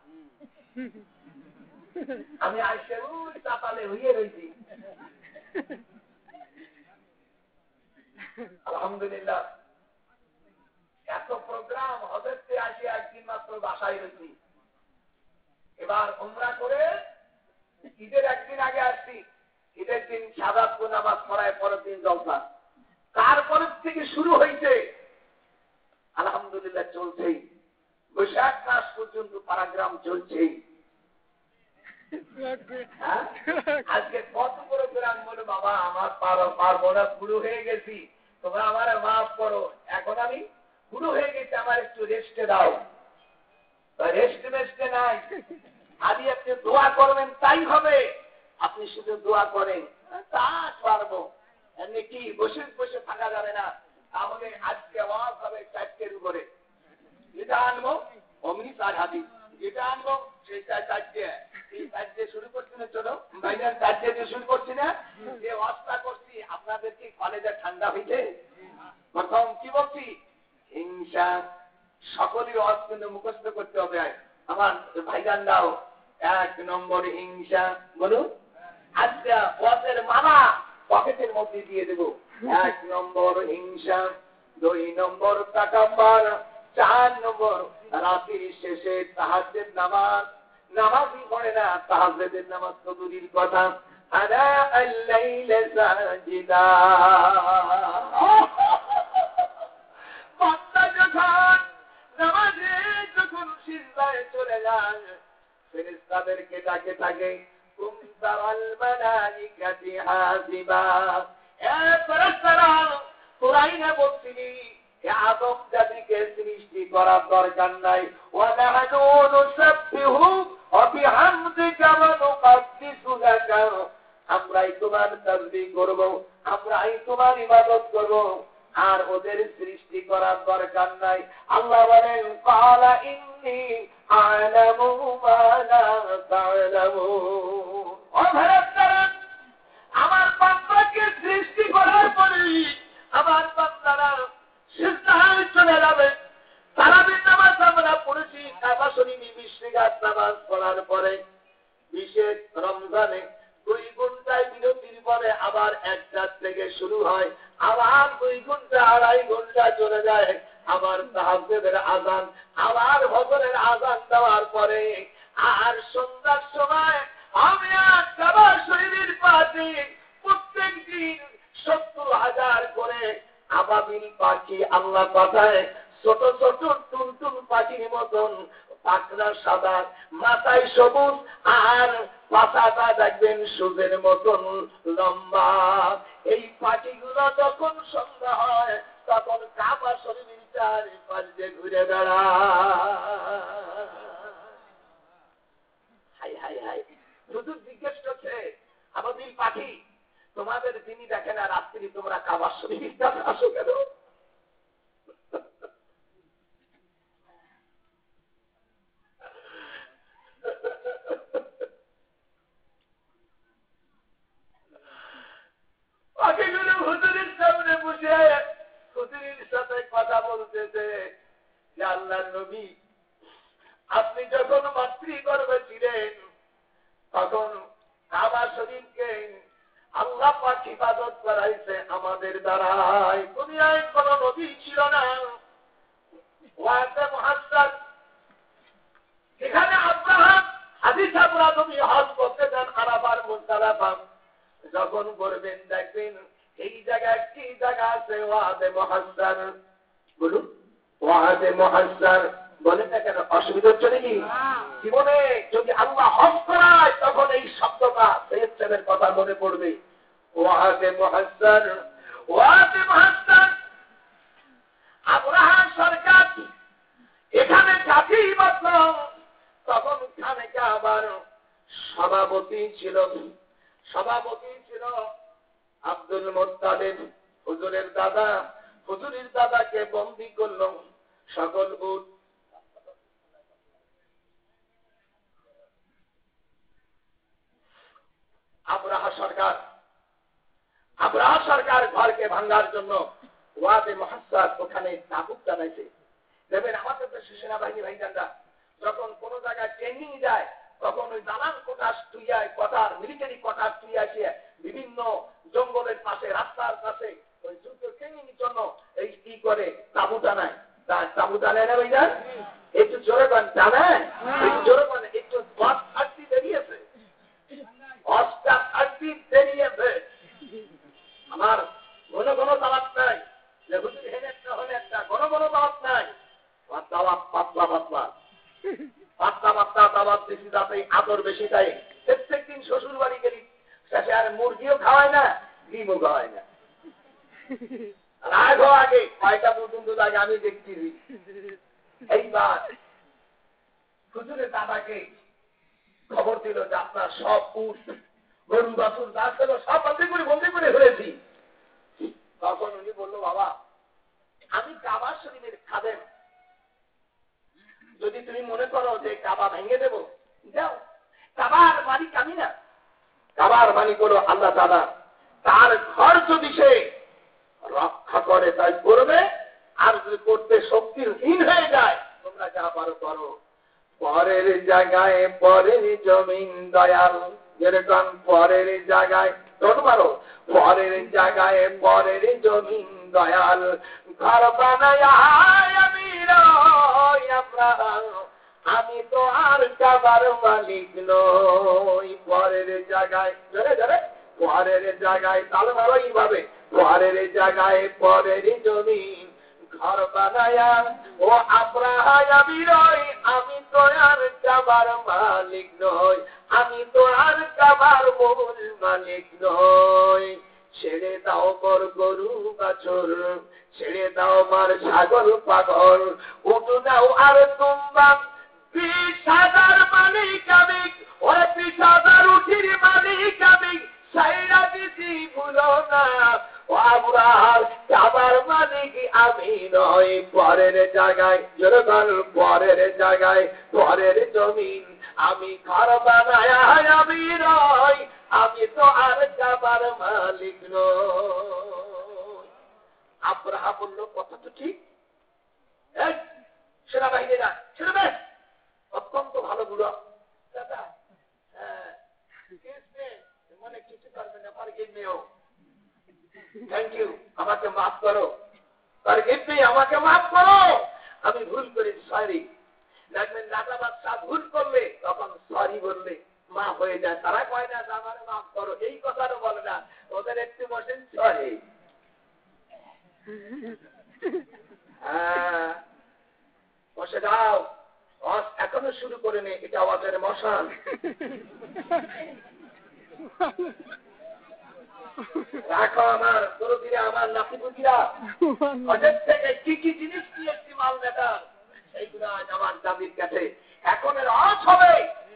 আমি আইসে ওই চাপালে হইয়ে রয়েছি। আলহামদুলিল্লাহ এত প্রোগ্রাম হজরতে আসি, একদিন মাত্র বাসায় রয়েছি। এবার উমরা করে ঈদের একদিন আগে আসছি। ঈদের দিন শাহাদাত নামাজ পড়ায়, পরের দিন জলসা। তারপরের থেকে শুরু হয়েছে, আলহামদুলিল্লাহ চলছেই। বৈশাখ মাস পর্যন্ত প্যারাগ্রাম চলছেই। আজকে কত প্রোগ্রাম বলে বাবা আমার পারবো না, বুড়ো হয়ে গেছি, তোমরা আমার মাফ করো, এখন আমি বুড়ো হয়ে গেছি, আমার একটু রেস্টে দাও। রেস্টে নাই, আদি আপনি দোয়া করবেন তাই হবে। আপনি শুধু দোয়া করেন তা পারবো, এমনি কি বসে বসে থাকা যাবে না। তাহলে আজকে আওয়াজ হবে 4টের উপরে। যেটা আনবো অমনি 4 হাদিস, যেটা আনবো সেটা 4টে। এই 4টে শুরু করছি না, চলো ভাইজান 4টে দিয়ে শুরু করছি না। যে অবস্থা করছি আপনাদের কি কলেজে ঠান্ডা হইছে? প্রথম কি বলছি, হিংসা। সকলের ওয়াজ কিন্তু মুখস্থ করতে হবে। আমার ভাইজান দাও 1 নম্বর হিংসা, বলুন। আজকে ওয়াজের মালা পকেটের মধ্যে দিয়ে দেবো। 1 নম্বর হিংসা, 2 নম্বর তাকাব্বুর, 4 নম্বর রাতের শেষে তাহাজ্জুদ নামাজ। নামাজই পড়ে না, তাহাজ্জুদের নামাজ তো দূরের কথা। আনা আল-লাইল সাজিদা, বান্দা যখন নামাজে যখন সিজদায় চলে যায়, ফেরেশতাদেরকে ডাকে থাকে কুমতাল মালাইকাতি হাসিবা। এ ফেরেশতারা, তোরাই না বলছিলি আদম জাতিকে সৃষ্টি করার দরকার নাই। ওয়া নাহনু নুসাব্বিহু ওয়া বিহামদিকা ওয়া নুকাদ্দিসু লাকা, আমরাই তোমার তাসবিহ করব, আমরাই তোমার ইবাদত করব, আর ওদের সৃষ্টি করার দরকার নাই। আল্লাহ বলেন ক্বালা ইন্নী আ'লামু মা লা তা'লামুন। ও ফেরেশতারা, আমার বান্দাকে সৃষ্টি করার পরে আমার বান্দারা সিজদায় চলে যাবে। তারাবির নামাজ আমরা পড়েছি, কাবা শরীফে 20 রাকাত নামাজ পড়ার পরে বিশেষ রমজানে 2 ঘন্টায় বিরতির পরে আবার 1টা থেকে শুরু হয়, আবার 2 ঘন্টা 2.5 ঘন্টা চলে যায়, আবার তাহাজ্জুদের আযান, আবার ফজরের আযান দেওয়ার পরে আর সন্ধ্যার সময় আমি আর কাবা শরীফের পাশে প্রত্যেক দিন 70,000 করে আবাবিল পাখি আল্লাহ পাঠায়, ছোট ছোট টুনটুন পাখির মতন, পাখনা সাদা, মাথায় সবুজ, আর পাতাটা দেখবেন সূর্যের মতন লম্বা। এই পাখিগুলো যখন সন্ধ্যা হয় তখন কাবা শরীফের চারপাশে ঘুরে বেড়ায়। হাই হাই হাই, হুজুর জিজ্ঞেস করছে, আবাবিল পাখি তোমাদের তিনি দেখেন না, রাত্রি তোমরা কাবা শরীফের কাছে আসো কেন? পাখিগুলো হুজুরের সামনে বসে হুজুরের সাথে কথা বলতেছে যে আল্লাহর নবী, আপনি যখন মাতৃগর্ভে ছিলেন তখন কাবা শরীফকে আল্লাহ পাক ইবাদত করাইছে আমাদের দ্বারাই। দুনিয়ায় কোন নবী ছিল না। ওয়াদে মুহাজ্জাজ, এখানে আব্রাহাম হাদিস আমরা নবী হজ করতে যান আরাফার মুজদালিফা, যখন করবেন দেখবেন এই জায়গায় কি জায়গা আছে, ওয়াদে মুহাজ্জাজ। বলুন ওয়াদে মুহাজ্জাজ বলেন না কেন, অসুবিধা হচ্ছে নাকি? জীবনে যদি আল্লাহ হজ করায় তখন এই শব্দটা সৈয়দ সাহেবের কথা মনে পড়বে। ওয়াদে মুহাজ্জাজ, ওয়াদে মুহাজ্জাজ। আব্রাহাম সরকার এখানে কাজেই বাঁচল, তখন খানে কাবার সভাপতি ছিল আব্দুল মুত্তালিব, হুজুরের দাদা। হুজুরের দাদাকে বন্দী করল, সকল উট আব্রাহা সরকার ঘরকে ভাঙার জন্য ওয়াদে মুহাজ্জাজ ওখানে তাবুক টানাইছে। দেখবেন আমাদের দেশে সেনাবাহিনী ভাইজানরা যখন কোন জায়গায় ট্রেনিং যায় তখন ওই দালান কোঠার তুইয়ায় কোঠার মিলিটারি কোঠার তুইয়াছে বিভিন্ন জঙ্গলের পাশে রাস্তার পাশে ওই যুদ্ধ ট্রেনিং এর জন্য এই কি করে তাবু টানায়। তাবু টানায় না ভাইজান? একটু জোরে পান টানায়, একটু জোরে পান, একটু দশ ছাড়তি বেরিয়েছে, অষ্টা ছাড়তি বেরিয়েছে। আমার ঘন ঘন দাওয়াত নাই, হুজুর হেন একটা হলে একটা ঘন ঘন দাওয়াত নাই, দাওয়াত পাতলা পাতলা দাওয়াত বেশি, যাতে আদর বেশি দেয়। প্রত্যেক দিন শ্বশুর বাড়ি গেলি শেষে আর মুরগিও খাওয়ায় না, ডিমও খাওয়ায় না। রাগ আগে কয়টা পর্যন্ত লাগে আমি দেখছি। এইবার হুজুরের দাদাকে খবর দিল যে আপনার সব উট গরু বাছুর যা ছিল সব বন্দি করে ফেলেছি। তখন উনি বলল, বাবা আমি কাবা শরীফের খাদেম, যদি তুমি মনে করো যে কাবা ভেঙে দেব যাও, কাবার মালিক আমি না, কাবার মালিক হলো আল্লাহ তাআলা। তার ঘর যদি সে রক্ষা করে তাই করবে, আর যদি করতে শক্তিহীন হয়ে যায় তোমরা যা পারো করো। পরের জায়গায় পরের জমিন দয়াল, যেরকম পরের জায়গায় পারো, পরের জায়গায় পরের জমিন দয়াল, ঘর বানায় আমি আমি তো আর কাবার মালিক নই। পরের জায়গায় জোরে জোরে, পরের জায়গায় তাহলে ভালো এইভাবে, পরের জায়গায় পরের জমিন ঘর বানায়া ও আব্রাহা আমি রই, আমি তো আর কাবার মালিক নই, আমি তো আর কাবার মূল মালিক নই। ছেড়ে দাও মোর গরু বাছুর, ছেড়ে দাও মার ছাগল পাগল, উঠু দাও আর তোমরা 20,000 মালিক আমি, ওরা 20,000 উঠির মালিক আমি, সাইরা দিছি ভুলো না ও আব্রাহার কাবার মালিক আমি নই। পরের জায়গায় যেরকম পরের জায়গায় পরের জমিন আমি ঘর বানায় আমি নই, আমি তো আর কাবার মালিক নই। আব্রাহা বলল কথা তো ঠিক। সেনাবাহিনীরা ছেড়ে অত্যন্ত ভালো বুড়ো দাদা, মানে কিছু করবে না, পারবে নেও থ্যাংক ইউ, আমাকে মাফ করো, আমাকে মাফ করো, আমি ভুল করি, সরি। দেখবেন রাজা বাদশাহ ভুল করলে তখন সরি বললে মাফ হয়ে যায়। তারা কয় না আমাকে মাফ করো, এই কথাটা বলে না, ওদের একটু বসেন সরি। বসে যাও, এখনো শুরু করে নে, এটা আমাদের মশান। রাখো আমার দরদিরা, আমার নাতিপুতিরা, ওদের থেকে কি কি জিনিস নিয়েছি মাল নেতা, সেইগুলো আজ আমার দাবির কাছে এখন রস হবে।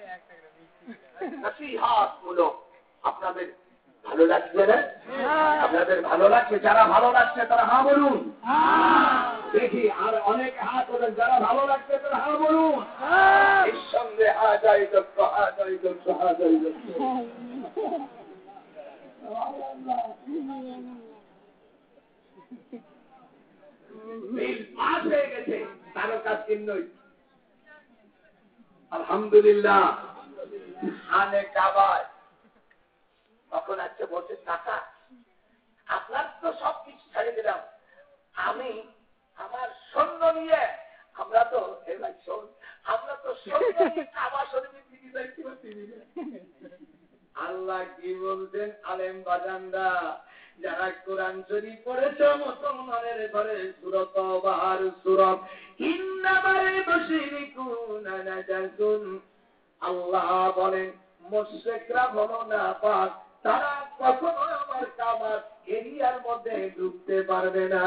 নসিহত মূলক। আপনাদের ভালো লাগছে না? আপনাদের ভালো লাগছে? যারা ভালো লাগছে তারা হ্যাঁ বলুন। দেখি আর অনেক হাত ওদের, যারা ভালো লাগছে তারা হ্যাঁ বলুন। এর সঙ্গে হাজাই দক্ষ, হাজাই দক্ষ, হাজাই দক্ষ। পাস হয়ে গেছে, তারকা চিহ্নই। আলহামদুলিল্লাহ। খানে কাবায় তখন একটা বলছে, টাকা আপনার তো সব কিছু ছাড়ে দিলাম, আমি আমার সৈন্য নিয়ে, আমরা তো সৈন্য নিয়ে কাবা শরীফে ফিরে যাইতে পারছি। আল্লাহ কি বলছেন? আলেম বাজানরা, যারা কোরআন শরীফ পড়েছে মুসলমানের ঘরে, সূরা তাওবার সূরা ইন্নামাল মুশরিকুনা নাজাসুন, আল্লাহ বলেন মুশরিকরা হলো নাপাক, তারা কখনো আমার কাবার এরিয়ার মধ্যে ঢুকতে পারবে না।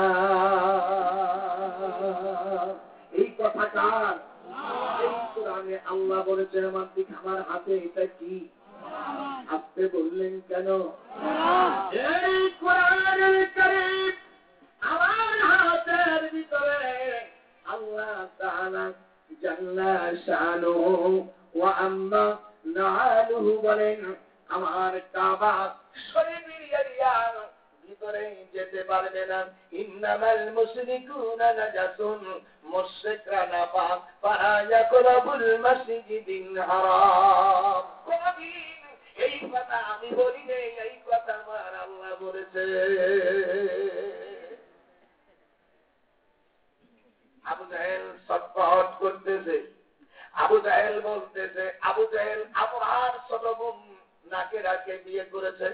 এই কথা কার? এই কোরআনে আল্লাহ বলেছেন। আমার হাতে এটা কি? আপনি বললেন কেন? এই কোরআনুল কারীম আমার হাতের ভিতরে আল্লাহ তাআলা জাল্লা শানুহু ওয়া আম্মা নাআলুহু বলেন, আমার কাবা শরীফের এরিয়ার ভিতরে যেতে পারবে না। ইন্নামাল মুশরিকুনা নাজাসুন, মুশরিকরা নাপাক, ফালা ইয়াকরাবুল মাসজিদিল হারাম। কোনদিন এই কথা আমি বলি নাই, এই কথা আমার আল্লাহ বলেছে। আবু জাহেল সটপট করতেছে, আবু জাহেল বলতেছে, আবু জাহেল আবুহার ছোট বোন নাকেরাকে বিয়ে করেছে।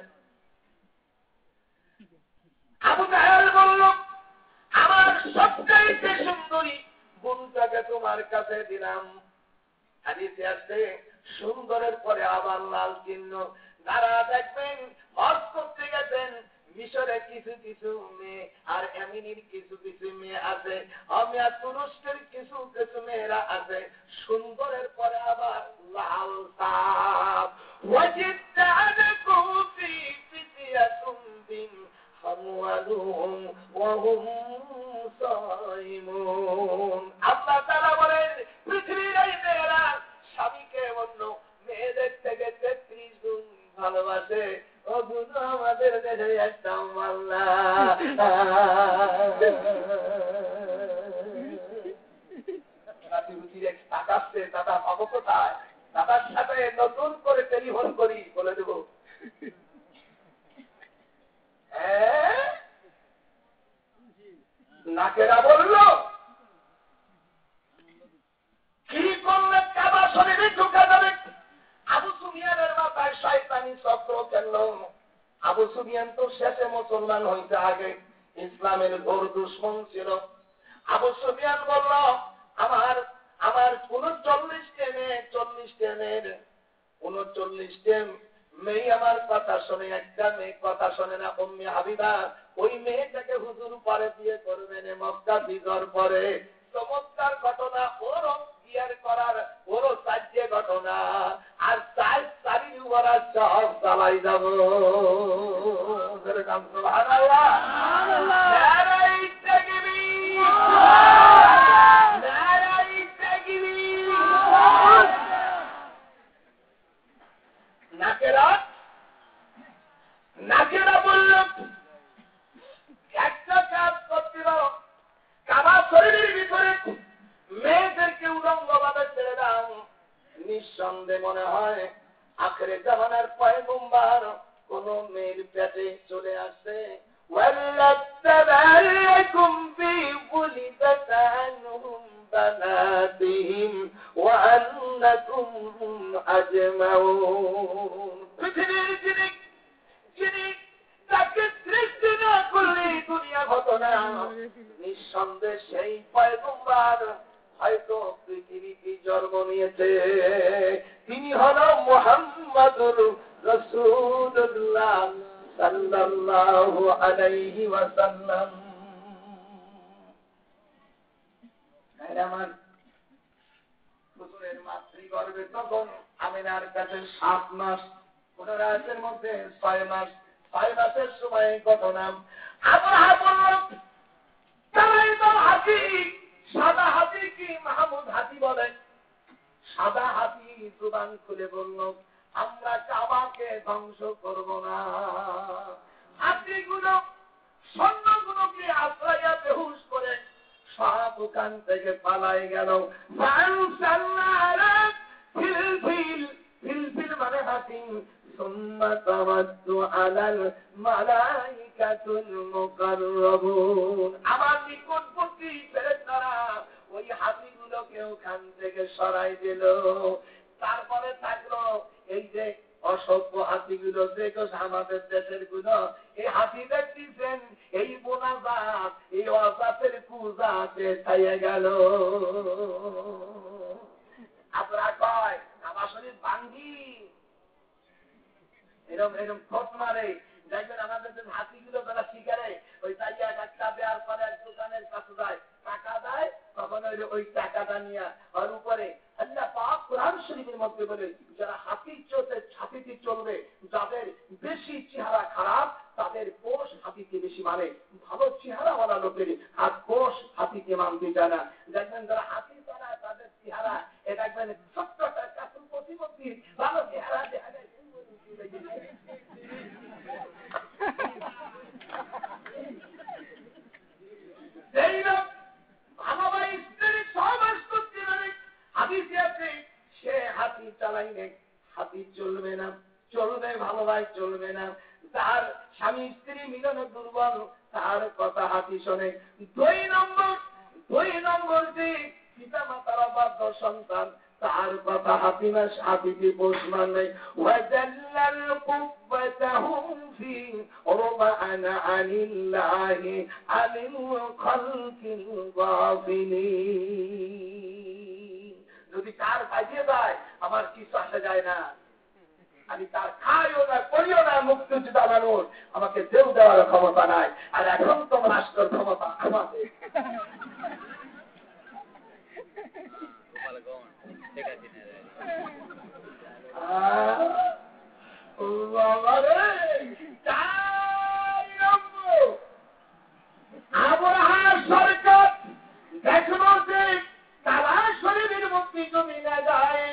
আবু জাহেল বলল, আমার সবচাইতে সুন্দরী বোনটাকে তোমার কাছে দিলাম। হাদিসে আছে, সুন্দরের পরে আবার লাল চিহ্ন। যারা দেখবেন হজ করতে গেছেন, মিশরে কিছু কিছু মেয়ে আর এমিনির কিছু কিছু মেয়ে আছে, আমি তুরস্কের কিছু কিছু মেয়েরা আছে, সুন্দরের পরে আবার লাল সাপ। আল্লাহ তাআলা বলেন, পৃথিবীর এই মেয়েরা স্বামীকে অন্য মেয়েদের থেকে 33 গুণ ভালোবাসে। ও গুণ আমাদের দেশে একটা মাল্লা। দাদা পাবো কোথায়? দাদার সাথে নতুন করে টেলিফোন করি, বলে দেব। নাকেরা বলল, কি করলে কাবা শরীফে ঢুকা যাবে? আবু সুফিয়ানের মাথায় শয়তানি চক্র কেন? আবু সুফিয়ান তো শেষে মুসলমান হইতে, আগে ইসলামের ঘোর দুশমন ছিল। আবু সুফিয়ান বলল, আমার 39টা মেয়ে, 39টা মেয়ে আমার কথা শোনে, একটা মেয়ে কথা শোনে না। উম্মে হাবিবা, ওই মেয়েটাকে হুজুর পরে বিয়ে করবেন মক্কা বিজয়ের পরে। চমৎকার ঘটনা, ওরও বিয়ের করার, ওরও চারটে ঘটনা, আর চারি ওরা সব চালাই যাব। সুবহানাল্লাহ, নারায়ে তাকবীর, নারায়ে তাকবীর। নাকেরা বলল, একটা কাজ করছিল, কাবা শরীফের ভিতরে মেয়েদেরকে উলঙ্গভাবে ছেড়ে দাও। নিঃসন্দেহে মনে হয় আখিরে জামানার পয়গম্বর কোন মেয়ের পেটে চলে আসে, ওই আজমাউন। পৃথিবীর যিনি তাকে সৃষ্টি না করলে দুনিয়া হতো না, নিঃসন্দেহে সেই পয়গম্বর হয়তো পৃথিবীতে জন্ম নিয়েছে। তিনি হলো মুহাম্মাদুর রাসূলুল্লাহ সাল্লাল্লাহু আলাইহি ওয়াসাল্লাম। আমার হুজুরের মাতৃগর্ভে তখন আমিনার কাছে 7 মাস, কোন রাতের মধ্যে 6 মাস, 6 মাসের সময় ঘটনা। আবরাহা বলল তাই তো হাতি, সাদা হাতি কি মাহমুদ হাতি বলে? সাদা হাতি জুবান খুলে বলল আমরা কাবাকে ধ্বংস করব না। হাতিগুলো সৈন্যগুলোকে আশ্রয়া বেহুশ করে সব ওখান থেকে পালাই গেল। ফিলফিল মানে হাতি। সুম্মা তাওয়াদ্দু আলাল মালাইকাতুল মুকাররাবুন, আমার নিকটবর্তী ফেরেশতারা ওই হাতিগুলোকে ওখান থেকে সরাই দিল। তারপরে থাকলো এই যে অসভ্য হাতিগুলো, দেখো আমাদের দেশের গুলো, এই হাতি দেখতেছেন এই বোনাজাত, এই অজাতের কুজাতে ছাইয়া গেল। আপনারা কয় আমার শরীর ভাঙ্গি, এরকম খোঁজ মারে। দেখবেন আমাদের যে হাতিগুলো যারা শিকারে ওই তাইয়া একটা দেওয়ার পরে এক দোকানের কাছে যায়, টাকা দেয়, তখন ওই টাকাটা নিয়ে আর উপরে আল্লাহ পাক কোরআন শরীফের মধ্যে বলে যারা হাতিতে চলবে, যাদের বেশি চেহারা খারাপ তাদের কোষ হাতিকে বেশি মানে, ভালো চেহারাওয়ালা লোকের হাত কোষ হাতিকে মানতে যায় না। দেখবেন যারা হাতি চালায় তাদের চেহারা এ দেখবেন ছোট্ট একটা প্রতিমূর্তি ভালো চেহারা দেখা যায়। এই লোক ভালো ভাই স্ত্রী সহবাস করতে পারে, হাদিসে আছে সে হাতি চালাইলে হাতি চলবে না, চলবে ভালো ভাই চলবে না। তার স্বামী স্ত্রী মিলনে দুর্বল, তার কথা হাতি শোনে। 2 নম্বর যে পিতা মাতার অবাধ্য সন্তান, তার কথা হাতি না, হাতিকে পোষ মানে। ওয়াজাল্লাল কুব্বাতাহুম ফি রুবানা আনিল্লাহি আলিল খালকিল গাফিলিন। যদি কার বাজিয়ে দেয় আমার কিছু আসে যায় না, আমি তার খাইও না করিও না, মুক্তিযোদ্ধা মানুষ, আমাকে দেও দেওয়ার ক্ষমতা নাই। আর এখন তোমার রাষ্ট্রের ক্ষমতা আমাদের। আবরাহার সরকার দেখলো যে তারা শরীরের মধ্যে জমি না যায়।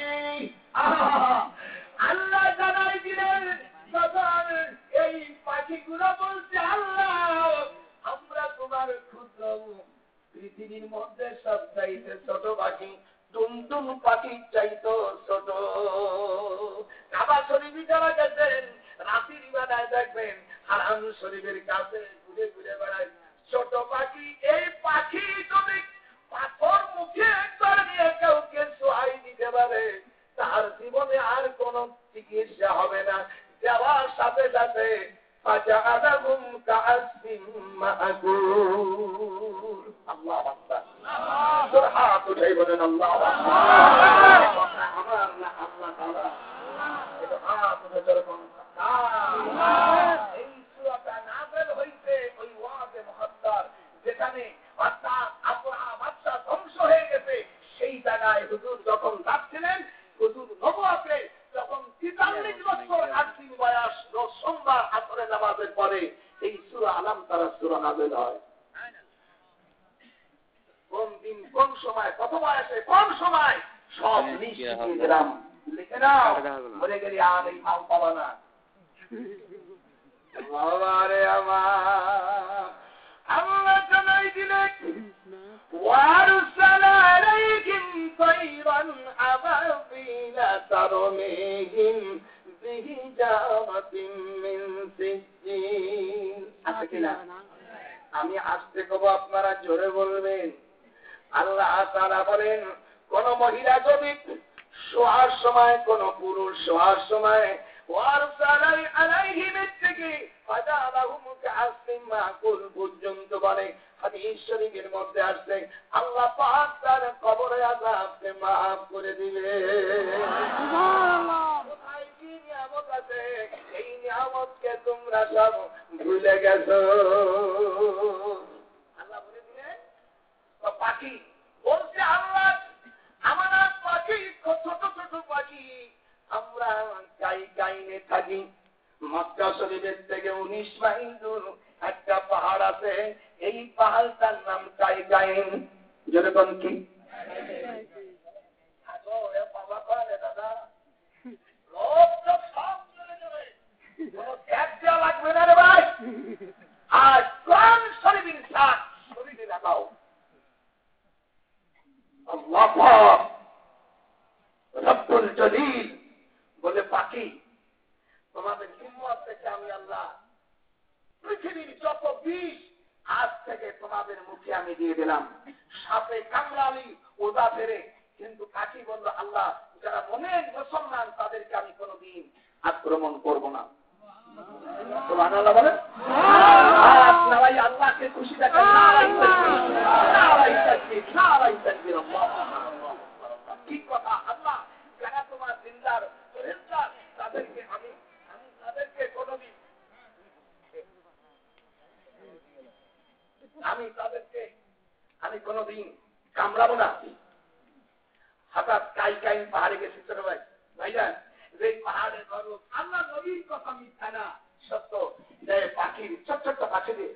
আল্লাহ জানাই দিলেন তখন এই পাখিগুলো বলছে আল্লাহ আমরা তোমার ক্ষুদ্র পৃথিবীর মধ্যে সব চাইতে ছোট পাখি, টুনটুন পাখি চাইতো ছোট। কাবা শরীফে যারা গেছেন রাতের ইবাদত দেখবেন হারাম শরীফের কাছে ঘুরে ঘুরে বেড়ায় ছোট পাখি। এই পাখি যদি পাথর মুখে একবার নিয়ে কাউকে সোহাই দিতে পারে তার জীবনে আর কোন চিকিৎসা হবে না, যাওয়ার সাথে সাথে ফাজাআলাহুম কাআসফিন মাআকুল। আল্লাহু আকবার। হাত উঠাই বলেন আল্লাহু আকবার। আমার না আল্লাহ তাআলা এটা হাত উঠে যখন এই সূরাটা নাযিল হইছে ওই ওয়াজে মুহাদ্দার যেখানে অর্থাৎ আবরাহা বাদশা ধ্বংস হয়ে গেছে, সেই জায়গায় হুজুর যখন যাচ্ছিলেন, হুজুর নবুয়তে যখন 43 বছর 8 দিন বয়স, রোজ সোমবার আসরের নামাজের পরে এই সূরা আলাম তারা সূরা নাযিল হয়। কোন দিন কোন সময় কত বয়সে কোন সময় সব লিখে দিলাম, লিখে নাও, বলে গেলি আর এই মাল পাবা না। বাবারে আমার আল্লাহ জানাই দিলেন ওয়ারসালা আলাইহিম তায়রান আবাবিলা তারমিহিম বিহিজারাতিন মিন সিজ্জিন। আছে কিনা? আমি আসতে কব আপনারা জোরে বলবেন। আল্লাহ তাআলা বলেন কোন মহিলা যদি শোয়ার সময় কোন পুরুষ শোয়ার সময় ওয়ারসালাই আলাইহিম থেকে ফাজালাহুম কাসিম মাকুল পর্যন্ত বলে হাদিস শরীফের মধ্যে আসছে আল্লাহ পাক তার কবরে আযাবকে maaf করে দিবে। সুবহানাল্লাহ। কোথায় কি নিয়ামত আছে এই নিয়ামতকে তোমরা সব ভুলে গেছো। আল্লাহ বলে দিলেন পাখি বলছে আল্লাহ আমাদের পাখি ছোট ছোট পাখি আমরা গাইনে থাকি। মক্কা শরীফের থেকে 19 মাইল দূর একটা পাহাড় আছে, এই পাহাড়টার নাম গাইন। যেরকম কি দাদা লোক সব চলে যাবে, কোনো ট্যাগ দেওয়া লাগবে না রে ভাই। আর কোরআন শরীফের সাথ শরীরে লাগাও। আল্লাহ পাক রব্বুল জলিল বলে পাখি তোমাদের হিম্মত থেকে আমি আল্লাহ পৃথিবীর যত বিষ আজ থেকে তোমাদের মুখে আমি দিয়ে দিলাম। সাপে কামড়ালি ওদা ফেরে, কিন্তু পাখি বলল আল্লাহ যারা মনের মুসলমান তাদেরকে আমি কোনোদিন আক্রমণ করব না। সুবহানাল্লাহ বলেন। আপনারা আল্লাহকে খুশি রাখেন। কি কথা আল্লাহ যারা তোমার জিন্দার তাদেরকে আমি তাদেরকে কোনোদিন আমি কোনোদিন কামড়াবো না। হঠাৎ কাইন পাহাড়ে গেছি ছোট ভাই ভাইজান, যে পাহাড়ে ধরো আল্লাহ নবীর কথা মিথ্যা না সত্য, যে পাখির ছোট ছোট্ট পাখি দিয়ে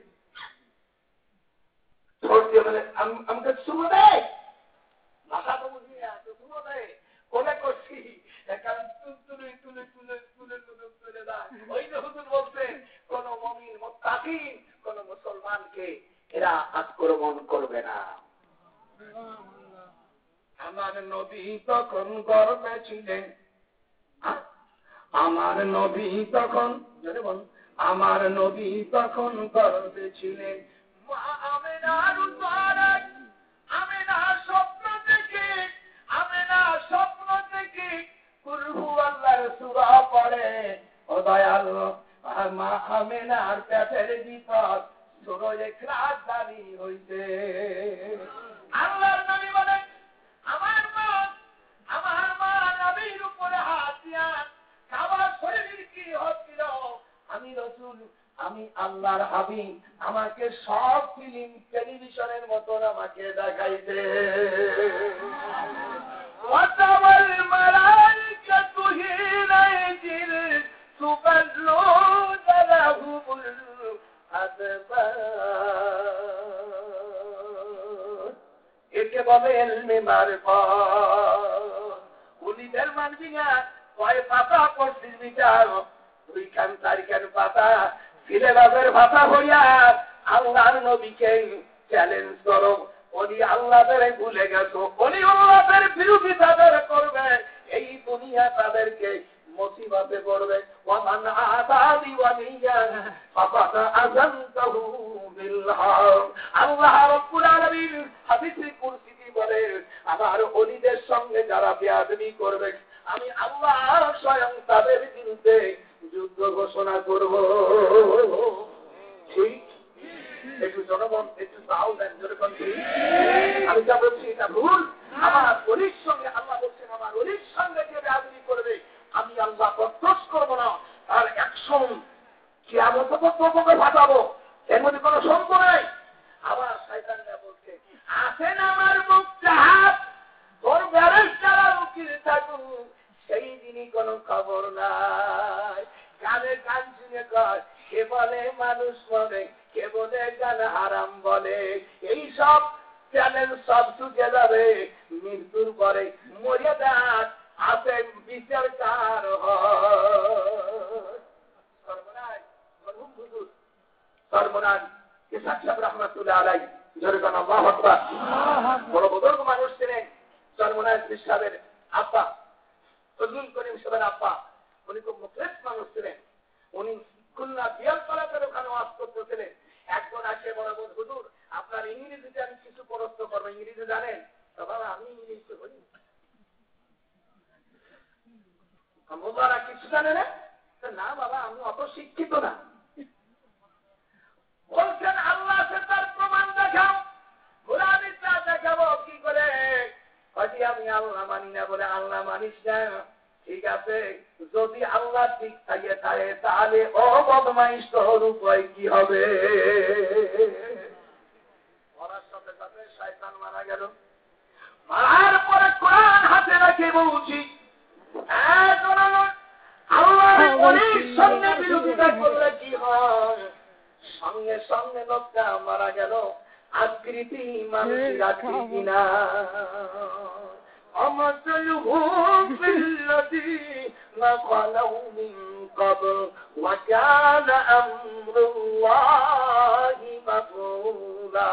ছোট দিয়ে বলে আমাকে শুনো দেয় ভাষা তো বুঝি না, তো শুনো দেয় কোনে করছি কারণ তুলে তুলে তুলে তুলে তুলে তুলে দেয়। ওই যে হুজুর বলছে কোন মুমিন মুত্তাকিন কোন মুসলমানকে এরা আক্রমণ করবে না। আমার নবী তখন গর্বে ছিলেন, আমার নবী তখন আমার নবী তখন গর্বে ছিলেন। মা আমেনার উদরে আমেনার স্বপ্ন থেকে কুল হুয়াল্লাহর সূরা পড়ে ও দয়াল মা আমেনার পেটের ভিতর সূরা ইখলাস জারি হইছে। আল্লাহর নবী বলেন আমার মা নবীর উপরে হাত দিয়া খাবার শরীর কি হচ্ছিল, আমি রাসূল আমি আল্লাহর হাবিব আমাকে সব ফিল্ম টেলিভিশনের মতন আমাকে দেখাইছে। ওয়াতাওয়াল মালাইকাতু হিনা ইয়াজিল সুবাল্লু লাহুমুল আদবার। একে বলে ইলমে মারিফাত। উলিদের মানবি না কয় পাতা পড়ছিস বিচার, 2 খান 4 খান পাতা সিলেবাসের ভাষা হইয়া আল্লাহর নবীকে চ্যালেঞ্জ করো। ওলি আল্লাহদের ভুলে গেছো, ওলি আল্লাহদের বিরোধিতাদের করবে, এই দুনিয়া তাদেরকে মুসিবতে পড়বে। ওয়ামান আদাদি ওয়ালিয়ান ফাকাদ আযানতাহু বিল হারব। আল্লাহ রাব্বুল আলামিন হাদিসে কুরসিতে বলে আমার ওলিদের সঙ্গে যারা বেয়াদবি করবে আমি আল্লাহ স্বয়ং তাদের বিরুদ্ধে যুদ্ধ ঘোষণা করব। ঠিক একটু জনগণ একটু তাও দেন যেরকম আমি যা বলছি এটা ভুল। আমার অলির সঙ্গে আল্লাহ বলছেন আমার অলির সঙ্গে যে বেয়াদবি করবে আমি আল্লাহ বরদাস্ত করব না, তার অ্যাকশন কিয়ামত পর্যন্ত ফাটাবো, এর মধ্যে কোনো সন্দেহ নেই। আবার শয়তানরা বলছে আসেন আমার মুখ চাহাত তোর ব্যারিস্টার উকিল থাকুক সেই দিনই কোনো খবর নাই। গানে গান শুনে কর কে বলে মানুষ বলে, কে বলে গান হারাম বলে, এই সব চ্যানেল সব চুকে যাবে মৃত্যুর পরে। মর্যাদা আছে বিচার কার সর্বনাশ মরহুম হুজুর সর্বনাশ ইসহাক সাহেব রহমাতুল্লাহ আলাইহি জোরগান আল্লাহু আকবার বড় বুজুর্গ মানুষ ছিলেন। সর্বনাশ সাহেবের আব্বা ফজলুল করিম সাহেবের আব্বা উনি খুব মুখলেস মানুষ ছিলেন। উনি খুলনা বিয়ালতলাতে ওখানে ওয়াজ করতেছিলেন। একজন আসে বড় হুজুর আপনার ইংরেজিতে আমি কিছু প্রশ্ন করবো, ইংরেজি জানেন? বাবা আমি ইংরেজি করি মোল্লারা কিছু জানে না? না বাবা, আমি অত শিক্ষিত না। বলছেন আল্লাহ তার প্রমাণ দেখাও। কোরআনে তা দেখাবো কি করে? হয়তো আমি আল্লাহ মানি না বলে আল্লাহ মানিস না। ঠিক আছে, যদি আল্লাহ ঠিক থাকে তাহলে ও বদমাইশ তোর উপায় কি হবে? মরার সাথে সাথে শয়তান মারা গেল। মারার পরে কোরআন হাতে রেখে বলছি, আল্লাহর অনেক সঙ্গে বিরোধিতা করলে কি হয়? সঙ্গে সঙ্গে লোকটা মারা গেল। আকৃতি মানুষের আকৃতি না। أمثله في الذين خلوا من قبل وكان أمر الله مفعولا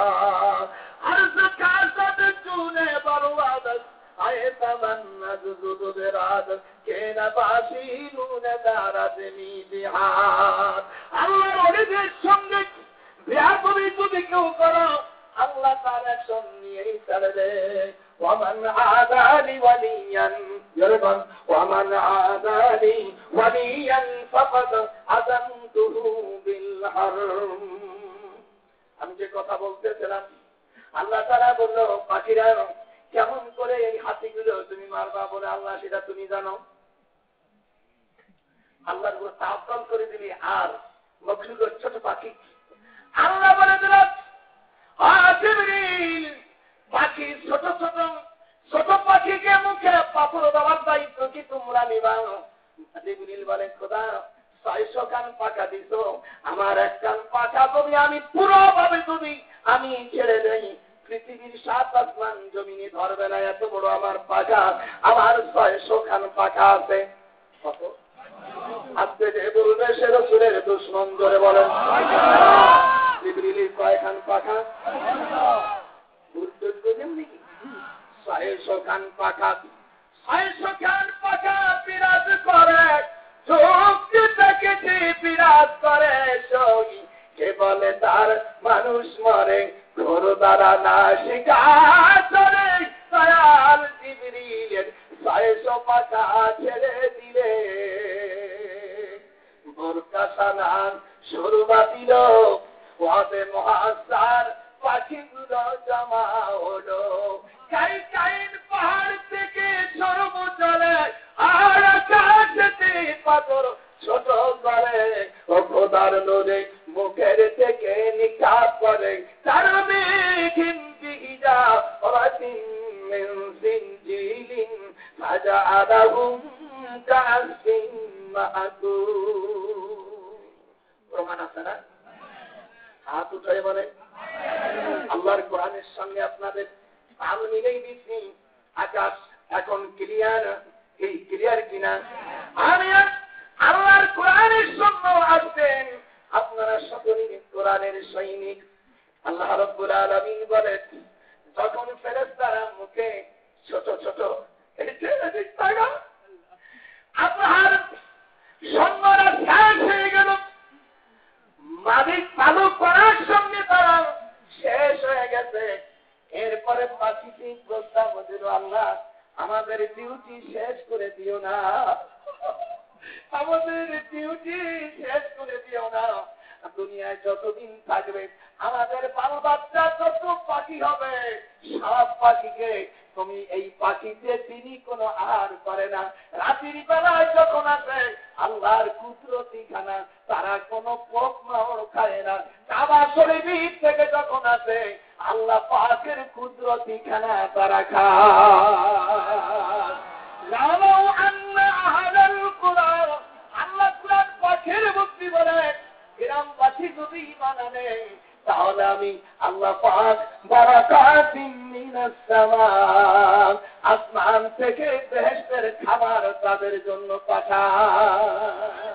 أرزق عسد جون برود أيتمنى جزد براد كين باشيلون دارد ميدحاد الله ولد الشمك بيعطبي تبكو قرأ الله تعالى شمني سرده ومن عادى لي وليا يرضى ومن عادى لي وليا فقد عزمته بالحرب আমি যে কথা বলতেছিলাম, আল্লাহ তাআলা বলল পাখিরা কেমন করে এই হাতিগুলো তুমি মারবা বলে আল্লাহ সেটা তুমি জানো। আল্লাহর উপর তাওয়াক্কুল করে দিলি। আর মখলুক ছোট পাখি আল্লাহ বলে দিল, জিবরিল পাখি ছোট ছোট ছোট পাখিকে মুখে পাথর দেওয়ার দায়িত্ব কি তোমরা নিবা? জিবরিল বলে খোদা 600 কান পাখা দিছো, আমার এক কান পাখা তুমি আমি পুরোভাবে তুমি আমি ছেড়ে দেই, পৃথিবীর 7 আসমান জমিনে ধরবে না এত বড় আমার পাখা। আমার 600 কান পাখা আছে। কত আজকে যে বলবে সে রাসূলের দুশমন ধরে বলেন জিবরিলের কয়খান পাখা? 600 কান পাখা। 600 কান পাখা বিরাজ করে, চোখে দেখেছি বিরাজ করে। সই কে বলে তার মানুষ মরে, ঘোর দ্বারা না শিকার করে। দয়াল জিবরিলের 600 পাখা ছেড়ে দিলে বোরকা সানান শুরু বাতিল। ওয়াদে মহাসার পাখিগুলো জমা হলো। কাইন পাহাড় থেকে সরব চলে, আর আকাশেতে পাথর ছোট করে। ও খোদার নূরে মুখের থেকে নিকাপ করে। তার মেঘিন বিহিজা রাতিন মিন সিনজিলিন ফাজআলাহুম কাসিম মাকুল। প্রমাণ আছে না? হাত উঠায় বলে আল্লাহর কোরআনের সঙ্গে আপনাদের তাল মিলেই দিচ্ছি। আকাশ এখন ক্লিয়ার, এই ক্লিয়ার কিনা? আমি আল্লাহর কোরআনের জন্য আসবেন আপনারা সকলেই কোরআনের সৈনিক। আল্লাহ রাব্বুল আলামিন বলেন, যখন ফেরেশতারা মুখে ছোট ছোট আপনার সৈন্যরা শেষ হয়ে গেল, মালিক চালু করার সঙ্গে তারা শেষ হয়ে গেছে। এরপরে পাখিটি প্রস্তাব দিল, আল্লাহ আমাদের ডিউটি শেষ করে দিও না, আমাদের ডিউটি শেষ করে দিও না। দুনিয়ায় যতদিন থাকবে আমাদের বাল বাচ্চা যত পাখি হবে সব পাখিকে তুমি এই পাখিতে তিনি কোনো আহার করে না। রাতের বেলায় যখন আসে আল্লাহর কুদরতি খানা, তারা কোনো পোক মাকড় খায় না। কাবা শরীফ থেকে যখন আসে আল্লাহ পাকের কুদরতি খানা তারা খায়। লাউ আন্না আহলাল কুরআন, আল্লাহ কুরআন পাখির বুদ্ধি বলে গ্রাম পাখি যদি ঈমান আনে তাহলে আমি আল্লাহ পাক বারাকাতিন মিনাস সামা, আসমান থেকে বেহেশতের খাবার তাদের জন্য পাঠাই।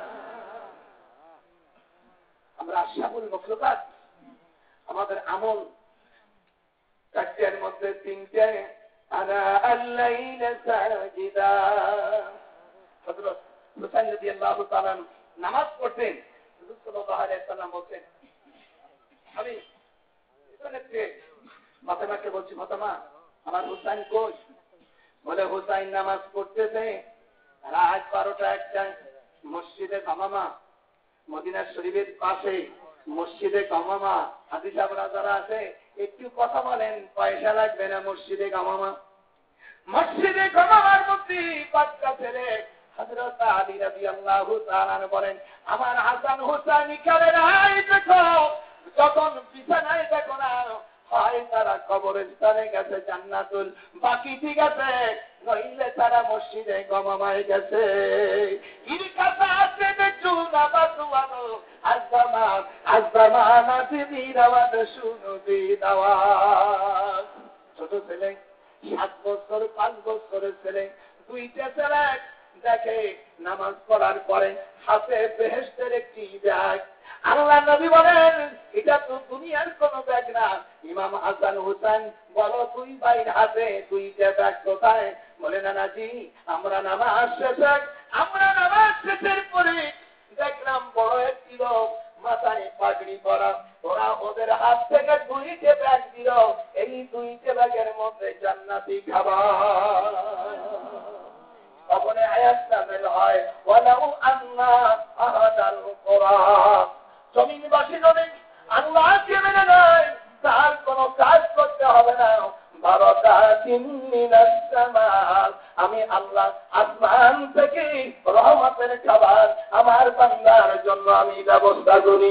আমরা আশরাফুল মাখলুকাত, আমাদের আমল 4টার মধ্যে 3টে। আনা আল-লাইল সাজিদা। হযরত হুসাইন রাদিয়াল্লাহু তাআলা নামাজ পড়তেন, রাসূল সাল্লাল্লাহু আলাইহি ওয়াসাল্লাম বলতেন, আমি পিছনেতে ফাতেমাকে বলছি, ফাতেমা আমার হুসাইন কই? বলে হুসাইন নামাজ পড়তেছে। রাত 12টা-1টায় মসজিদে গমামা, মদিনা শরীফের পাশে মসজিদে গমামা, হাজি সাহেবরা যারা আছে একটু কথা বলেন, পয়সা লাগবে না। মসজিদে গমামা, মসজিদে গমামার মধ্যে বাচ্চা ছেলে হযরত আলী রাদিয়াল্লাহু তাআলা বলেন, আমার হাসান হোসেন খেলে নাই দেখো, যখন বিছানায় দেখো না হয় তারা কবরস্থানে গেছে জান্নাতুল বাকি, ঠিক আছে, নইলে তারা মসজিদে গমামায় গেছে। ইর কাছে আছে দেখু না বাতুয়ানো আজমান আজমান আজিরাওয়াত শুনো বিদাওয়াত। ছোট ছেলে 7 বছর 5 বছরের ছেলে, 2টা ছেলে দেখে নামাজ পড়ার পরে হাতে বেহেশতের একটি ব্যাগ। আল্লাহ নবী বলেন, এটা তো দুনিয়ার কোন ব্যাগ না। ইমাম হাসান হোসেন বলো, 2 ভাইয়ের হাতে 2টা ব্যাগ কোথায়? বলে, নানাজি আমরা নামাজ শেষের পরে দেখলাম বড় একটি লোক মাথায় পাগড়ি পরা, ওরা ওদের হাত থেকে 2টা ব্যাগ দিল, এই 2টা ব্যাগের মধ্যে জান্নাতি খাবার। তখন আয়াত নাযিল হয়, ওয়ালাউ আন্না আহাদাল কুরা, জমিনবাসী যদি আল্লাহকে মেনে নেয় তার কোনো কাজ করতে হবে না। বারাকাতিন মিনাস সামা, আমি আল্লাহ আসমান থেকে রহমতের খাবার আমার বান্দার জন্য আমি ব্যবস্থা করি।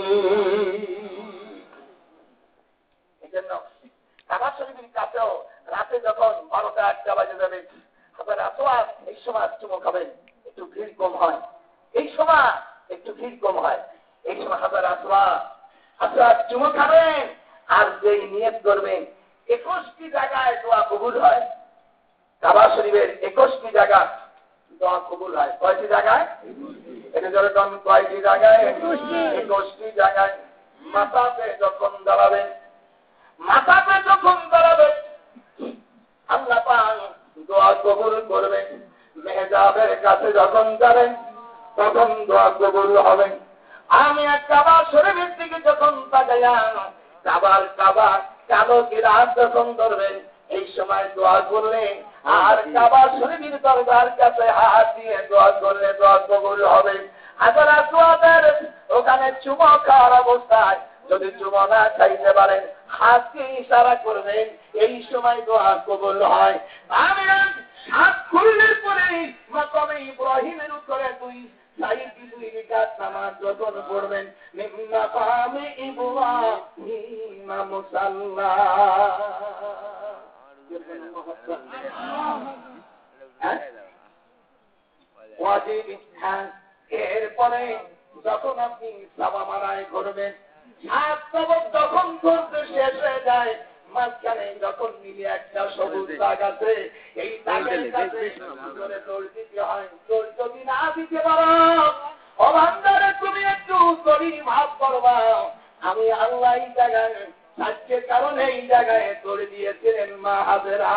এজন্য কাবা শরীফের কাছেও রাতে যখন 12টা-1টা বাজে যাবে, আপনারা আসোয়ার এই সময় চুমো খাবেন, একটু ভিড় কম হয়। এই সময় একটু ভিড় কম হয়, এই সময় আপনারা আসোয়ার চুমো খাবেন। আর যেই নিয়ত করবেন 21টি জায়গায় দোয়া কবুল হয়। কাবা শরীফের 21টি জায়গা দোয়া কবুল হয়। কয়টি জায়গায়? এটা যেরকম কয়টি জায়গায়? 21টি জায়গায়। মাথাতে যখন দাঁড়াবেন আল্লাহ পাক দোয়া কবুল করবেন। মেহজাবের কাছে যখন যাবেন তখন দোয়া কবুল হবে। আমি কাবা শরীফের দিকে যখন তাকাইয়া কাবা কালো গিলাফ যখন ধরবেন, এই সময় দোয়া করলেন। আর কাবা শরীফের দরজার কাছে হাত দিয়ে দোয়া করলে দোয়া কবুল হবে। হাজারা দোয়াদের ওখানে চুমো খাওয়ার অবস্থায় যদি চুমো না খাইতে পারেন, হাতকে ইশারা করবেন, এই সময় দোয়া কবুল হয়। আমি 7 খুললের পরে মাকামে ইব্রাহিমের উপরে 2 রাকাত নামাজ যখন পড়বেন, মাকামে ইব্রাহিম মুসাল্লা, ওয়াজিব। এরপরে যখন আপনি সাবা মারায় করবেন, 7 সবক যখন করতে শেষ হয়ে যায়, মাঝখানে যখন মিলে একটা সবুজ দাগ আছে, এই দাগের কাছে করে দৌড় দিতে হয়। দৌড় যদি না দিতে পারো, অবান্দারে তুমি একটু গরিব মাফ করবা। আমি আল্লাহ এই জায়গায় আজকের কারণে এই জায়গায় দৌড় দিয়েছিলেন মা হাজেরা।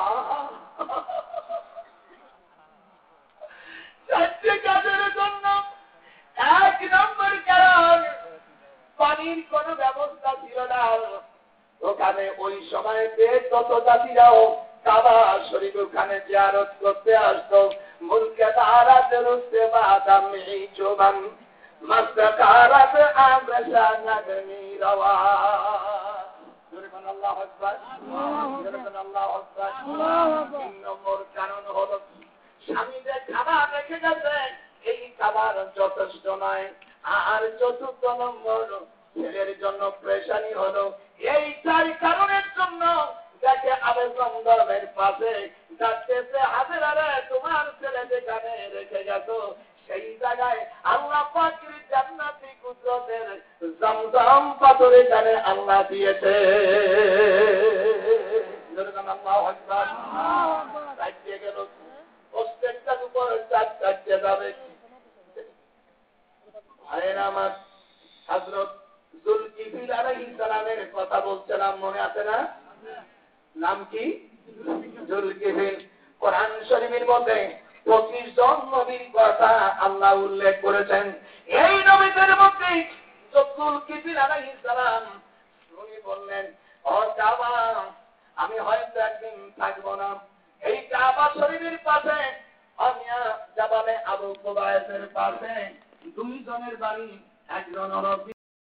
4টে কাজের জন্য 1 নম্বর কারণ, পানির কোন ব্যবস্থা ছিল না। ওখানে ওই সময় যত জাতিরাও কাবা শরীফ ওখানে জিয়ারত করতে আসতো, মুলকে দারাত রুসে বাদামি চোবান মাসকারাত আবশা নগমি রওয়া। সুবহানাল্লাহু আকবার, সুবহানাল্লাহু আকবার। 3 নম্বর কারণ হলো, স্বামীদের খাবার রেখে গেছে, এই খাবার যথেষ্ট নয়। আর 4র্থ নম্বর, ছেলের জন্য প্রেশানি হলো। এই 4 কারণের জন্য যাকে আবেদন ধর্মের পাশে যাচ্ছে, হাজেরারে তোমার ছেলে যেখানে রেখে গেছো সেই জায়গায় আল্লাহ পাকের জান্নাতি কুদরতের জমজম পাথর এখানে আল্লাহ দিয়েছে। আল্লাহু আকবার। চাইতে গেল প্রত্যেকটার উপর 4 যাবে। আয়ের আমার হযরত যুলকিফিল আলাইহিস সালামের কথা বলছিলাম, মনে আছে না? নাম কি? যুলকিফিল। কোরআন শরীফের মধ্যে 25 জন নবীর কথা আল্লাহ উল্লেখ করেছেন। এই নবীদের মধ্যে যুলকিফিল আলাইহিস সালাম উনি বললেন, ও কাবা, আমি হয়তো একদিন থাকবো না। এই কাবা শরীফের পাশে আমি জাবালে আবু কুবাইসের পাশে দুইজনের বাড়ি, একজন হলো